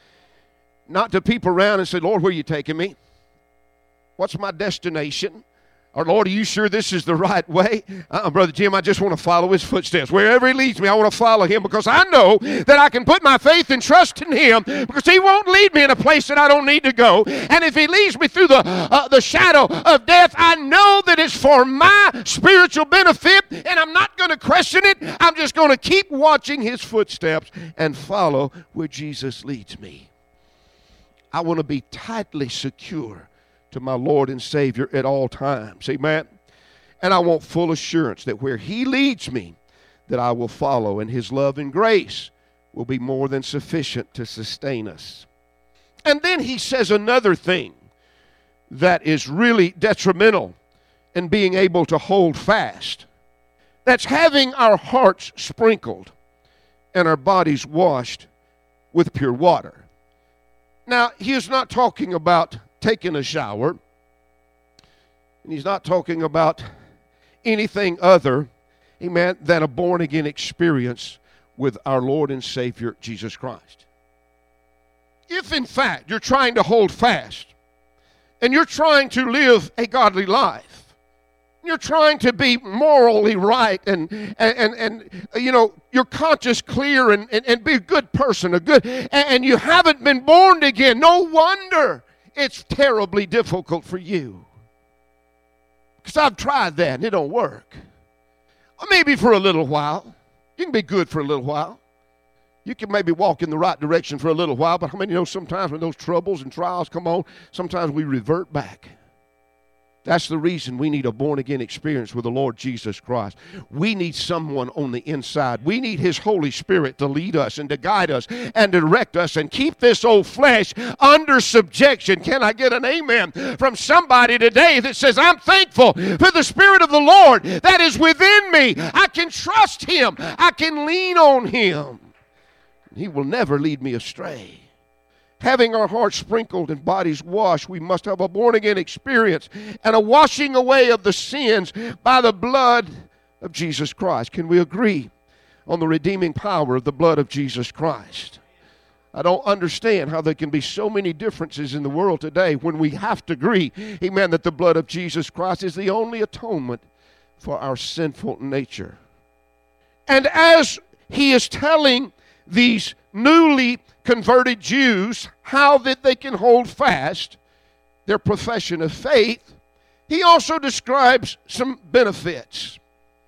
Not to peep around and say, Lord, where are you taking me? What's my destination? Or, Lord, are you sure this is the right way? Uh-uh, Brother Jim, I just want to follow his footsteps. Wherever he leads me, I want to follow him because I know that I can put my faith and trust in him because he won't lead me in a place that I don't need to go. And if he leads me through the, uh, the shadow of death, I know that it's for my spiritual benefit, and I'm not going to question it. I'm just going to keep watching his footsteps and follow where Jesus leads me. I want to be tightly secure to my Lord and Savior at all times. Amen. And I want full assurance that where he leads me, that I will follow, and his love and grace will be more than sufficient to sustain us. And then he says another thing that is really detrimental in being able to hold fast. That's having our hearts sprinkled and our bodies washed with pure water. Now, he is not talking about taking a shower, and he's not talking about anything other, amen, than a born-again experience with our Lord and Savior, Jesus Christ. If, in fact, you're trying to hold fast, and you're trying to live a godly life, you're trying to be morally right and, and, and, and you know, your conscience clear and, and, and be a good person, a good, and, and you haven't been born again, no wonder it's terribly difficult for you. Because I've tried that and it don't work. Or maybe for a little while. You can be good for a little while. You can maybe walk in the right direction for a little while, but how many know sometimes when those troubles and trials come on, sometimes we revert back. That's the reason we need a born-again experience with the Lord Jesus Christ. We need someone on the inside. We need his Holy Spirit to lead us and to guide us and direct us and keep this old flesh under subjection. Can I get an amen from somebody today that says, I'm thankful for the Spirit of the Lord that is within me. I can trust him. I can lean on him. He will never lead me astray. Having our hearts sprinkled and bodies washed, we must have a born-again experience and a washing away of the sins by the blood of Jesus Christ. Can we agree on the redeeming power of the blood of Jesus Christ? I don't understand how there can be so many differences in the world today when we have to agree, amen, that the blood of Jesus Christ is the only atonement for our sinful nature. And as he is telling these newly converted Jews how that they can hold fast their profession of faith, he also describes some benefits.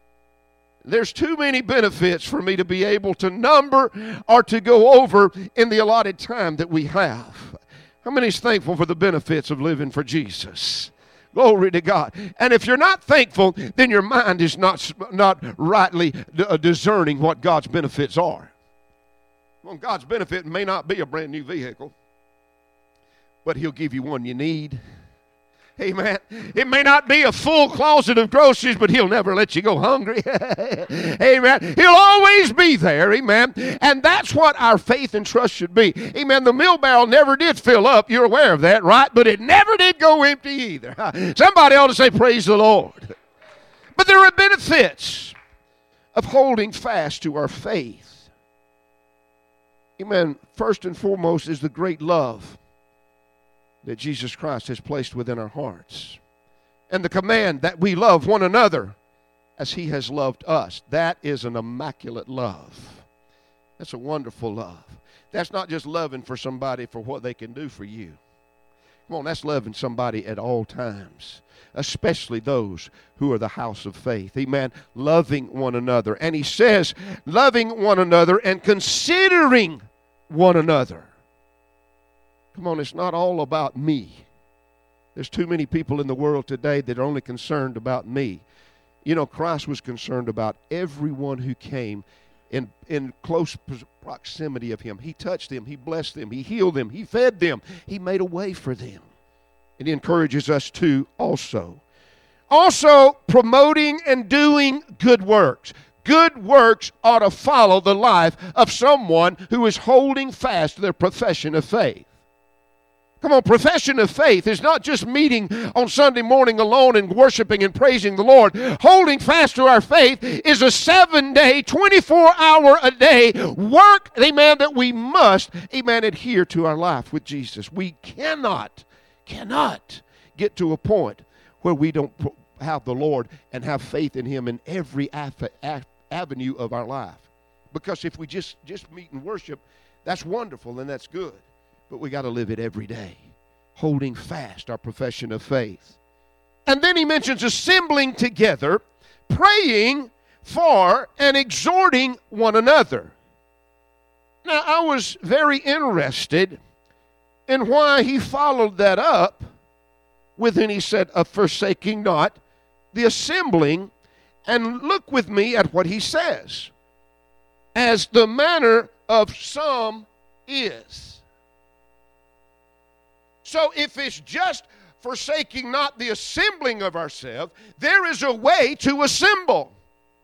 There's too many benefits for me to be able to number or to go over in the allotted time that we have. How many is thankful for the benefits of living for Jesus? Glory to God. And if you're not thankful, then your mind is not, not rightly discerning what God's benefits are. Well, God's benefit may not be a brand new vehicle, but he'll give you one you need. Amen. It may not be a full closet of groceries, but he'll never let you go hungry. Amen. He'll always be there. Amen. And that's what our faith and trust should be. Amen. The meal barrel never did fill up. You're aware of that, right? But it never did go empty either. Somebody ought to say, praise the Lord. But there are benefits of holding fast to our faith. Amen. First and foremost is the great love that Jesus Christ has placed within our hearts. And the command that we love one another as he has loved us. That is an immaculate love. That's a wonderful love. That's not just loving for somebody for what they can do for you. Come on, that's loving somebody at all times, especially those who are the house of faith. Amen. Loving one another. And he says, loving one another and considering one another. Come on, it's not all about me. There's too many people in the world today that are only concerned about me. You know, Christ was concerned about everyone who came in, in close proximity of him. He touched them. He blessed them. He healed them. He fed them. He made a way for them. And he encourages us to also. Also, promoting and doing good works. Good works ought to follow the life of someone who is holding fast to their profession of faith. Come on, profession of faith is not just meeting on Sunday morning alone and worshiping and praising the Lord. Holding fast to our faith is a seven-day, twenty-four hour a day work, amen, that we must, amen, adhere to our life with Jesus. We cannot, cannot get to a point where we don't have the Lord and have faith in him in every avenue of our life. Because if we just, just meet and worship, that's wonderful and that's good. But we got to live it every day, holding fast our profession of faith. And then he mentions assembling together, praying for and exhorting one another. Now, I was very interested in why he followed that up with, and he said, of forsaking not the assembling. And look with me at what he says. As the manner of some is. So if it's just forsaking not the assembling of ourselves, there is a way to assemble.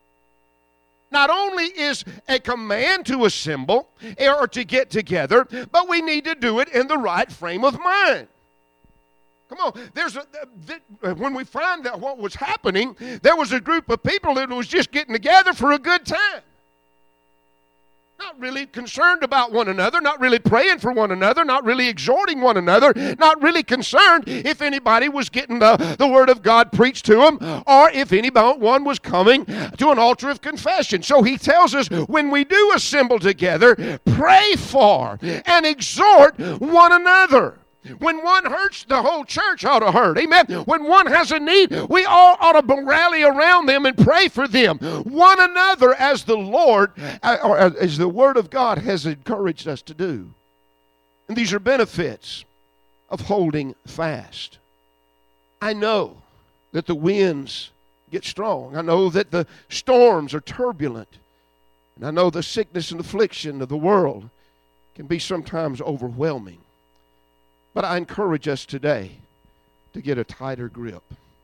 Not only is a command to assemble or to get together, but we need to do it in the right frame of mind. Come on, there's a, when we find out what was happening, there was a group of people that was just getting together for a good time. Not really concerned about one another, not really praying for one another, not really exhorting one another, not really concerned if anybody was getting the, the Word of God preached to them or if anyone was coming to an altar of confession. So he tells us when we do assemble together, pray for and exhort one another. When one hurts, the whole church ought to hurt. Amen. When one has a need, we all ought to rally around them and pray for them. One another as the Lord, or as the Word of God has encouraged us to do. And these are benefits of holding fast. I know that the winds get strong. I know that the storms are turbulent. And I know the sickness and affliction of the world can be sometimes overwhelming. But I encourage us today to get a tighter grip,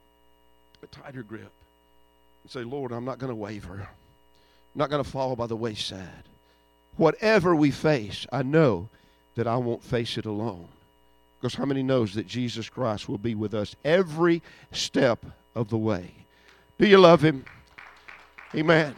a tighter grip, and say, Lord, I'm not going to waver. I'm not going to fall by the wayside. Whatever we face, I know that I won't face it alone. Because how many knows that Jesus Christ will be with us every step of the way? Do you love him? Amen.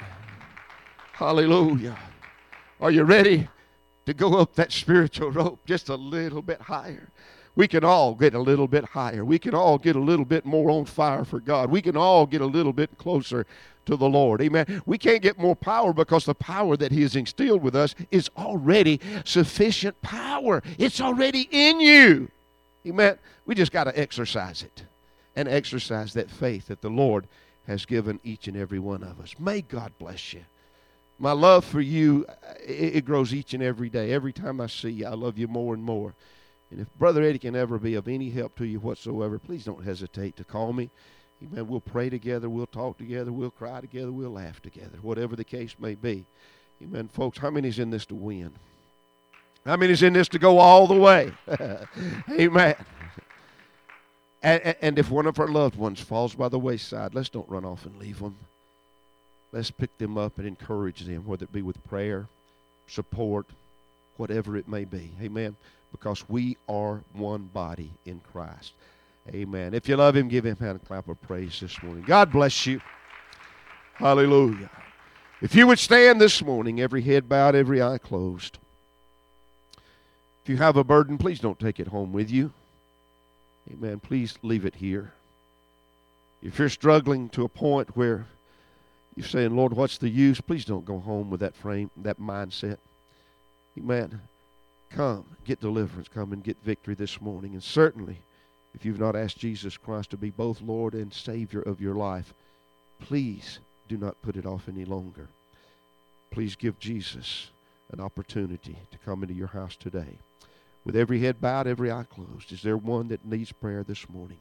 Hallelujah. Are you ready to go up that spiritual rope just a little bit higher? We can all get a little bit higher. We can all get a little bit more on fire for God. We can all get a little bit closer to the Lord. Amen. We can't get more power because the power that he has instilled with us is already sufficient power. It's already in you. Amen. We just got to exercise it and exercise that faith that the Lord has given each and every one of us. May God bless you. My love for you, it grows each and every day. Every time I see you, I love you more and more. And if Brother Eddie can ever be of any help to you whatsoever, please don't hesitate to call me. Amen. We'll pray together. We'll talk together. We'll cry together. We'll laugh together, whatever the case may be. Amen. Folks, how many's in this to win? How many's in this to go all the way? Amen. And, and if one of our loved ones falls by the wayside, let's don't run off and leave them. Let's pick them up and encourage them, whether it be with prayer, support, whatever it may be. Amen. Because we are one body in Christ. Amen. If you love him, give him a hand clap of praise this morning. God bless you. Hallelujah. If you would stand this morning, every head bowed, every eye closed. If you have a burden, please don't take it home with you. Amen. Please leave it here. If you're struggling to a point where you're saying, Lord, what's the use? Please don't go home with that frame, that mindset. Amen. Come, get deliverance. Come and get victory this morning. And certainly, if you've not asked Jesus Christ to be both Lord and Savior of your life, please do not put it off any longer. Please give Jesus an opportunity to come into your house today. With every head bowed, every eye closed, is there one that needs prayer this morning?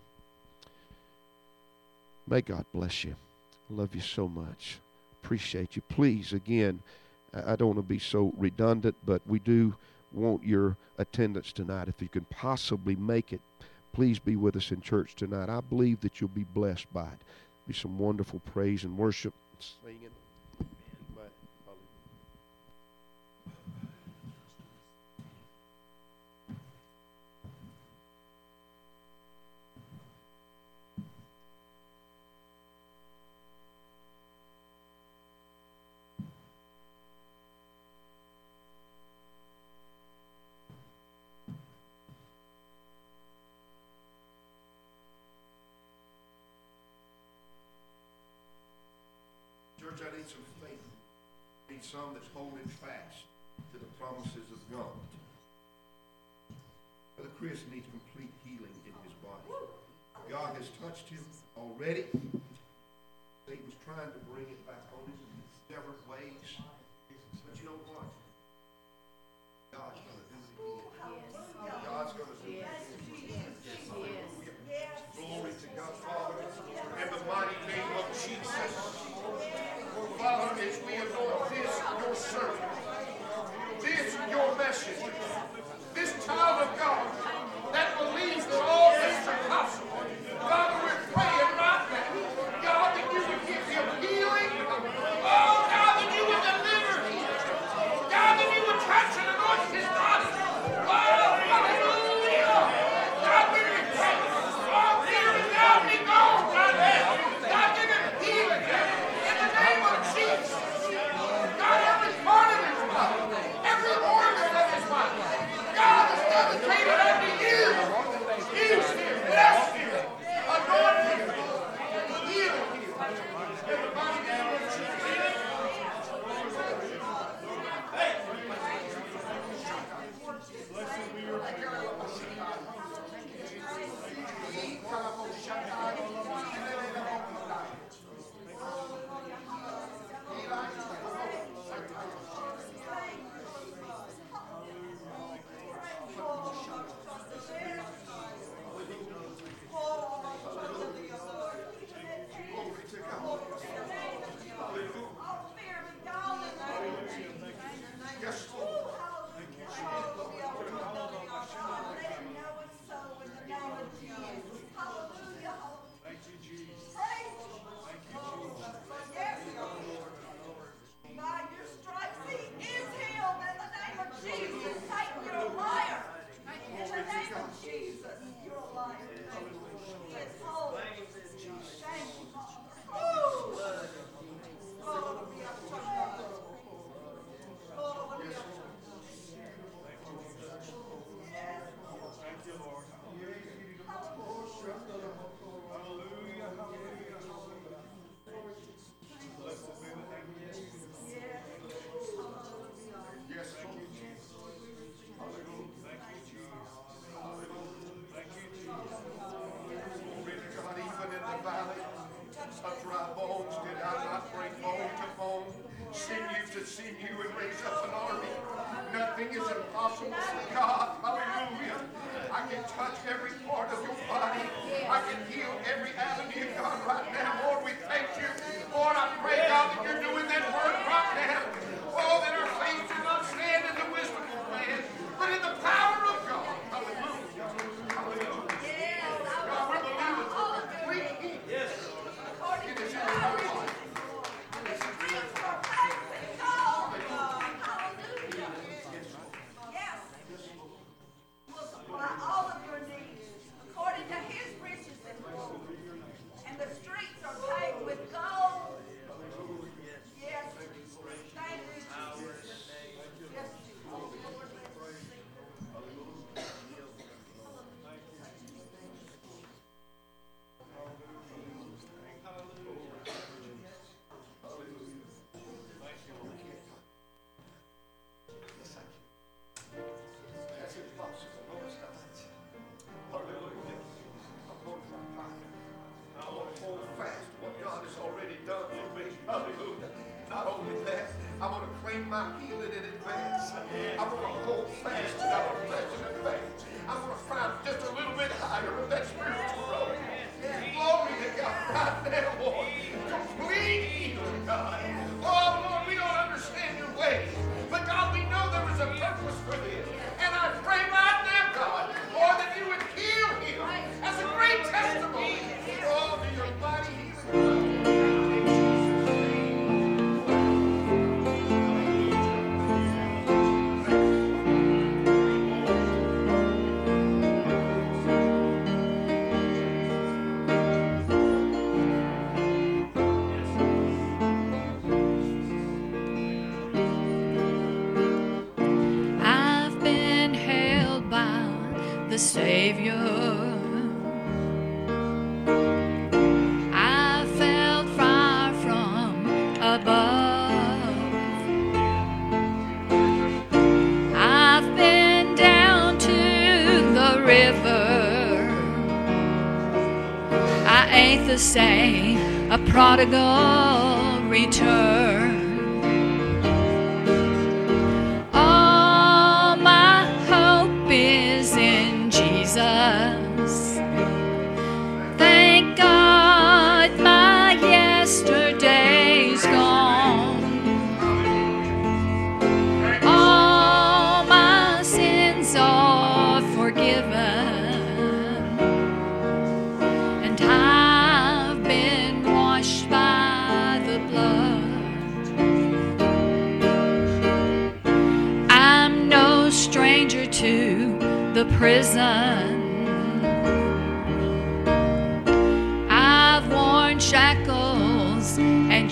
May God bless you. I love you so much. Appreciate you. Please, again, I don't want to be so redundant, but we do want your attendance tonight. If you can possibly make it, please be with us in church tonight. I believe that you'll be blessed by it. Be some wonderful praise and worship and singing. Amen. Church, I need some faith. I need some that's holding fast to the promises of God. Brother Chris needs complete healing in his body. God has touched him already. Satan's trying to bring it back on him in several ways. But you know what? God's going to do it again. God's going to do it again. Glory to God, Father. In the mighty name of Jesus. Father, as we anoint this, your servant, this, your message, this child of God that believes that all things are possible, Father, we're praying right now, God, that you would give him healing. Oh, God, that you would deliver him. God, that you would touch and anoint his body. Oh, hallelujah. God, we repent. All fear and doubt be gone right now. God, give him healing. In the name of Jesus. God, every part of his body, every organ of his body, God is dedicated unto you. Use him, bless him, anoint him, heal him. In the mighty name of Jesus. Sinew and raise up an army. Nothing is impossible for God. Hallelujah. I can touch every part of your body. I can heal every avenue, God, right now. Lord, we thank you. Lord, I pray, God, that you're doing that work right now. Oh, that our faith does not stand in the wisdom of man, but in the power of God. Hallelujah. Hallelujah. God, we're believing fast and I'm pressing it fast. I'm going to find just a little bit higher of that spiritual road. Glory to God right now, Lord. Complete healing, God. Oh, Lord, we don't understand your ways. But God, we know there is a purpose for this. And I pray right now, God, Lord, that you would heal him as a great testimony. Oh, to your mighty healing. I've been held by the Savior. I felt fire from above. I've been down to the river. I ain't the same, a prodigal return. All my hope is in Jesus. Thank God my yesterday's gone. All my sins are forgiven, and I've been washed by the blood. I'm no stranger to the prison. I've worn shackles and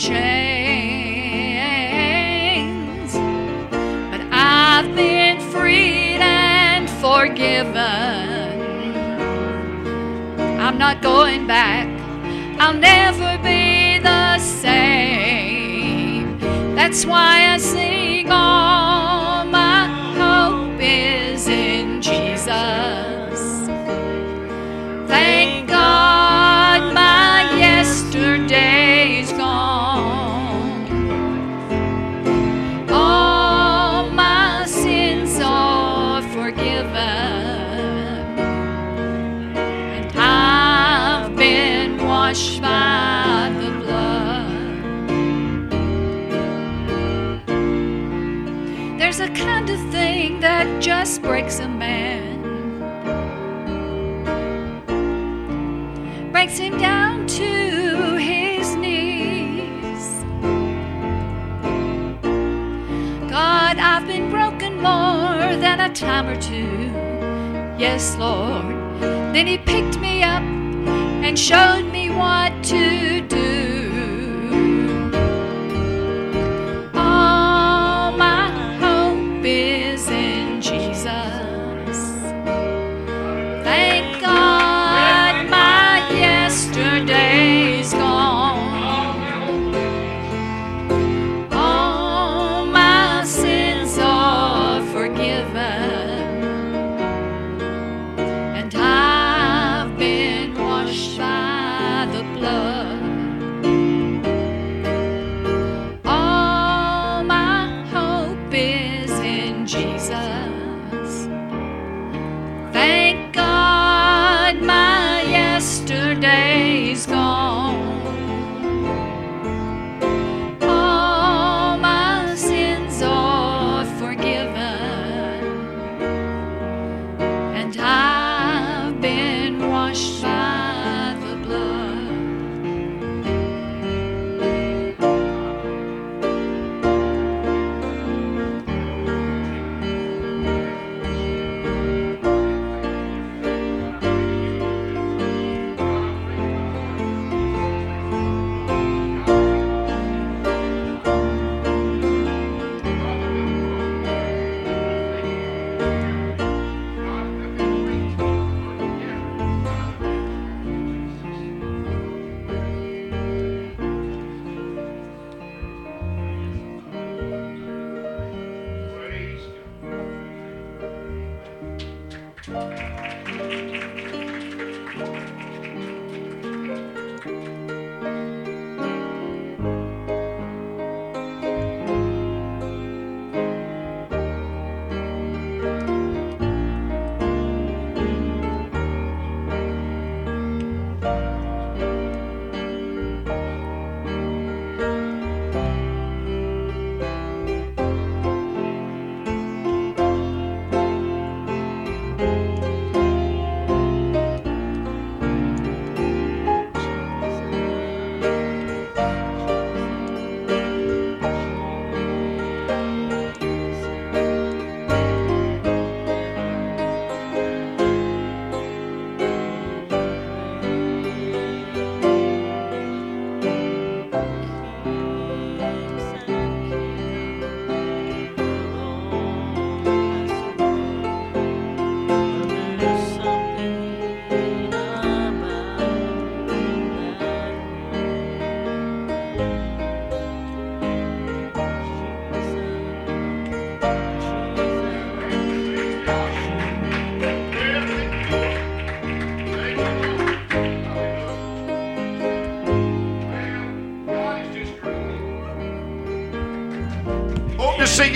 chains, but I've been freed and forgiven. I'm not going back. I'll never be the same. That's why I sing, all my hope is in Jesus. Thank God my yesterday's gone. All my sins are forgiven, and I've been washed by the blood. There's a kind of thing that just breaks a man, breaks him down to his knees. God, I've been broken more than a time or two. Yes, Lord. Then he picked me up and showed me what to do. All my hope is in Jesus. Thank God my yesterday's gone. All my sins are forgiven, and I've been washed by the blood. All my hope is in Jesus. Thank God my yesterday's gone. All my sins are forgiven, and I've been washed by the blood.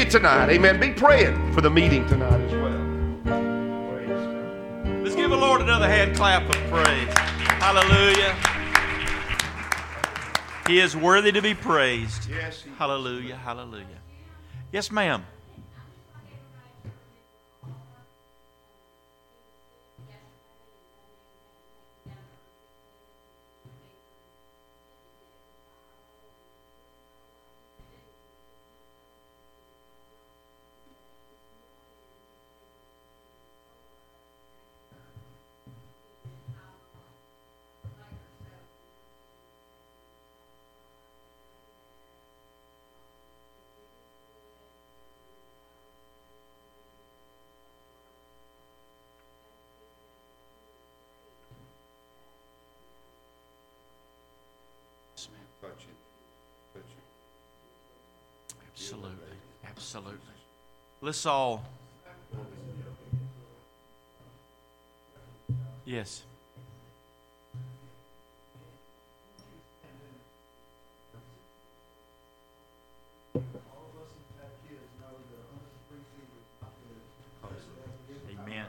tonight. Amen. Be praying for the meeting tonight as well. Praise God. Let's give the Lord another hand clap of praise. Hallelujah. He is worthy to be praised. Yes, he is. Hallelujah. Hallelujah. Yes, ma'am. Touch it. Touch it. Absolutely. Absolutely. Let's all. Yes. Amen.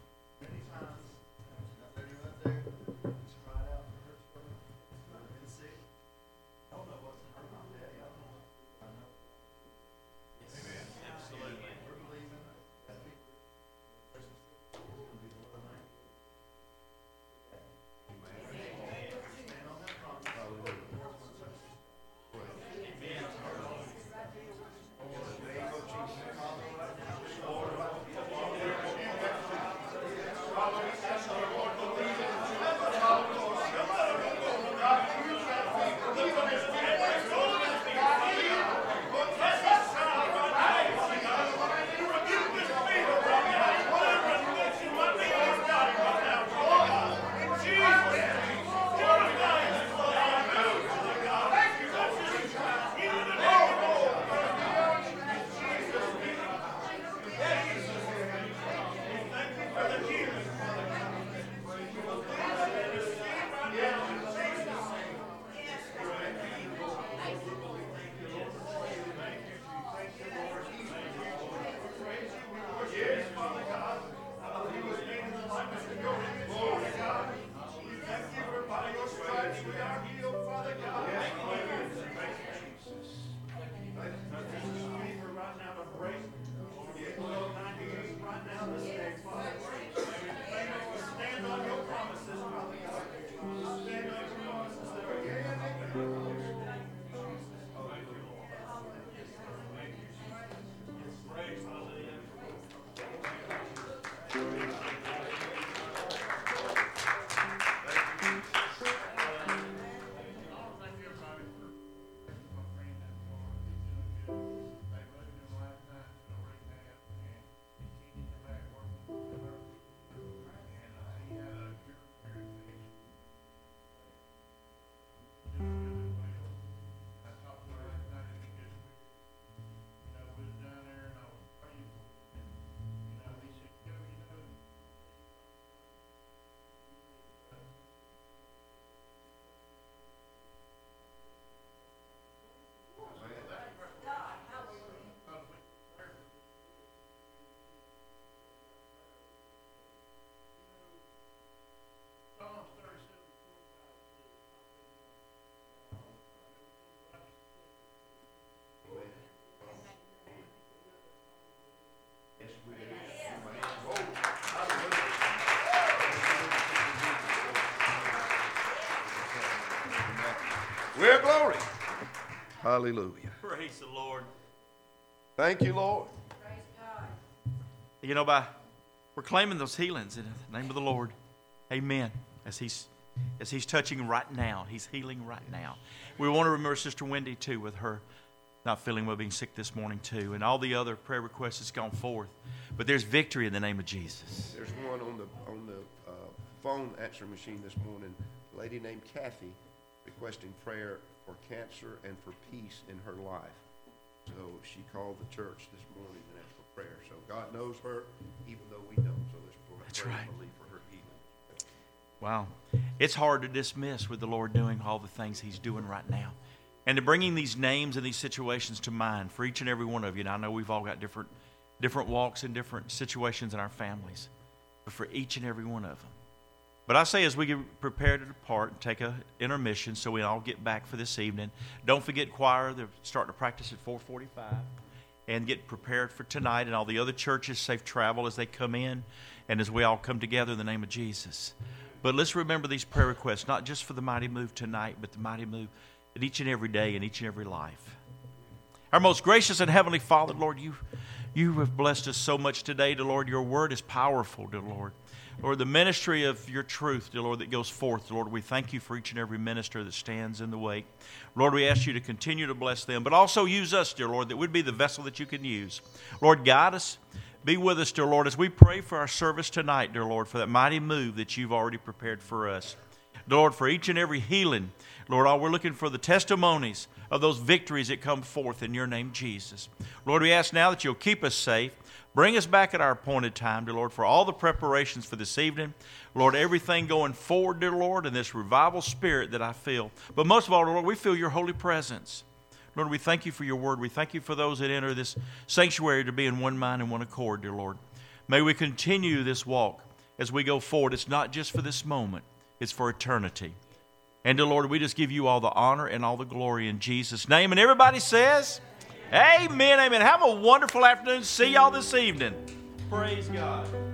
Well, glory. Hallelujah. Praise the Lord. Thank you, Lord. You know, by proclaiming those healings in the name of the Lord, amen, as he's as he's touching right now, he's healing right now. We want to remember Sister Wendy, too, with her not feeling well, being sick this morning, too, and all the other prayer requests that's gone forth. But there's victory in the name of Jesus. There's one on the on the uh, phone answering machine this morning, a lady named Kathy, requesting prayer for cancer and for peace in her life. So she called the church this morning and asked for prayer. So God knows her, even though we don't. So let's pray That's and right. believe for her healing. Wow. It's hard to dismiss with the Lord doing all the things he's doing right now. and to bringing these names and these situations to mind for each and every one of you. And I know we've all got different, different walks and different situations in our families, but for each and every one of them. But I say as we get prepared to depart and take an intermission so we all get back for this evening, don't forget choir. They're starting to practice at four forty-five. And get prepared for tonight and all the other churches. Safe travel as they come in and as we all come together in the name of Jesus. But let's remember these prayer requests, not just for the mighty move tonight, but the mighty move in each and every day in each and every life. Our most gracious and heavenly Father, Lord, you, you have blessed us so much today, dear Lord. Your word is powerful, dear Lord. Lord, the ministry of your truth, dear Lord, that goes forth, dear Lord, we thank you for each and every minister that stands in the way. Lord, we ask you to continue to bless them, but also use us, dear Lord, that we'd be the vessel that you can use. Lord, guide us. Be with us, dear Lord, as we pray for our service tonight, dear Lord, for that mighty move that you've already prepared for us. Dear Lord, for each and every healing, Lord, all we're looking for the testimonies of those victories that come forth in your name, Jesus. Lord, we ask now that you'll keep us safe. Bring us back at our appointed time, dear Lord, for all the preparations for this evening. Lord, everything going forward, dear Lord, in this revival spirit that I feel. But most of all, Lord, we feel your holy presence. Lord, we thank you for your word. We thank you for those that enter this sanctuary to be in one mind and one accord, dear Lord. May we continue this walk as we go forward. It's not just for this moment. It's for eternity. And dear Lord, we just give you all the honor and all the glory in Jesus' name. And everybody says, amen, amen. Have a wonderful afternoon. See y'all this evening. Praise God.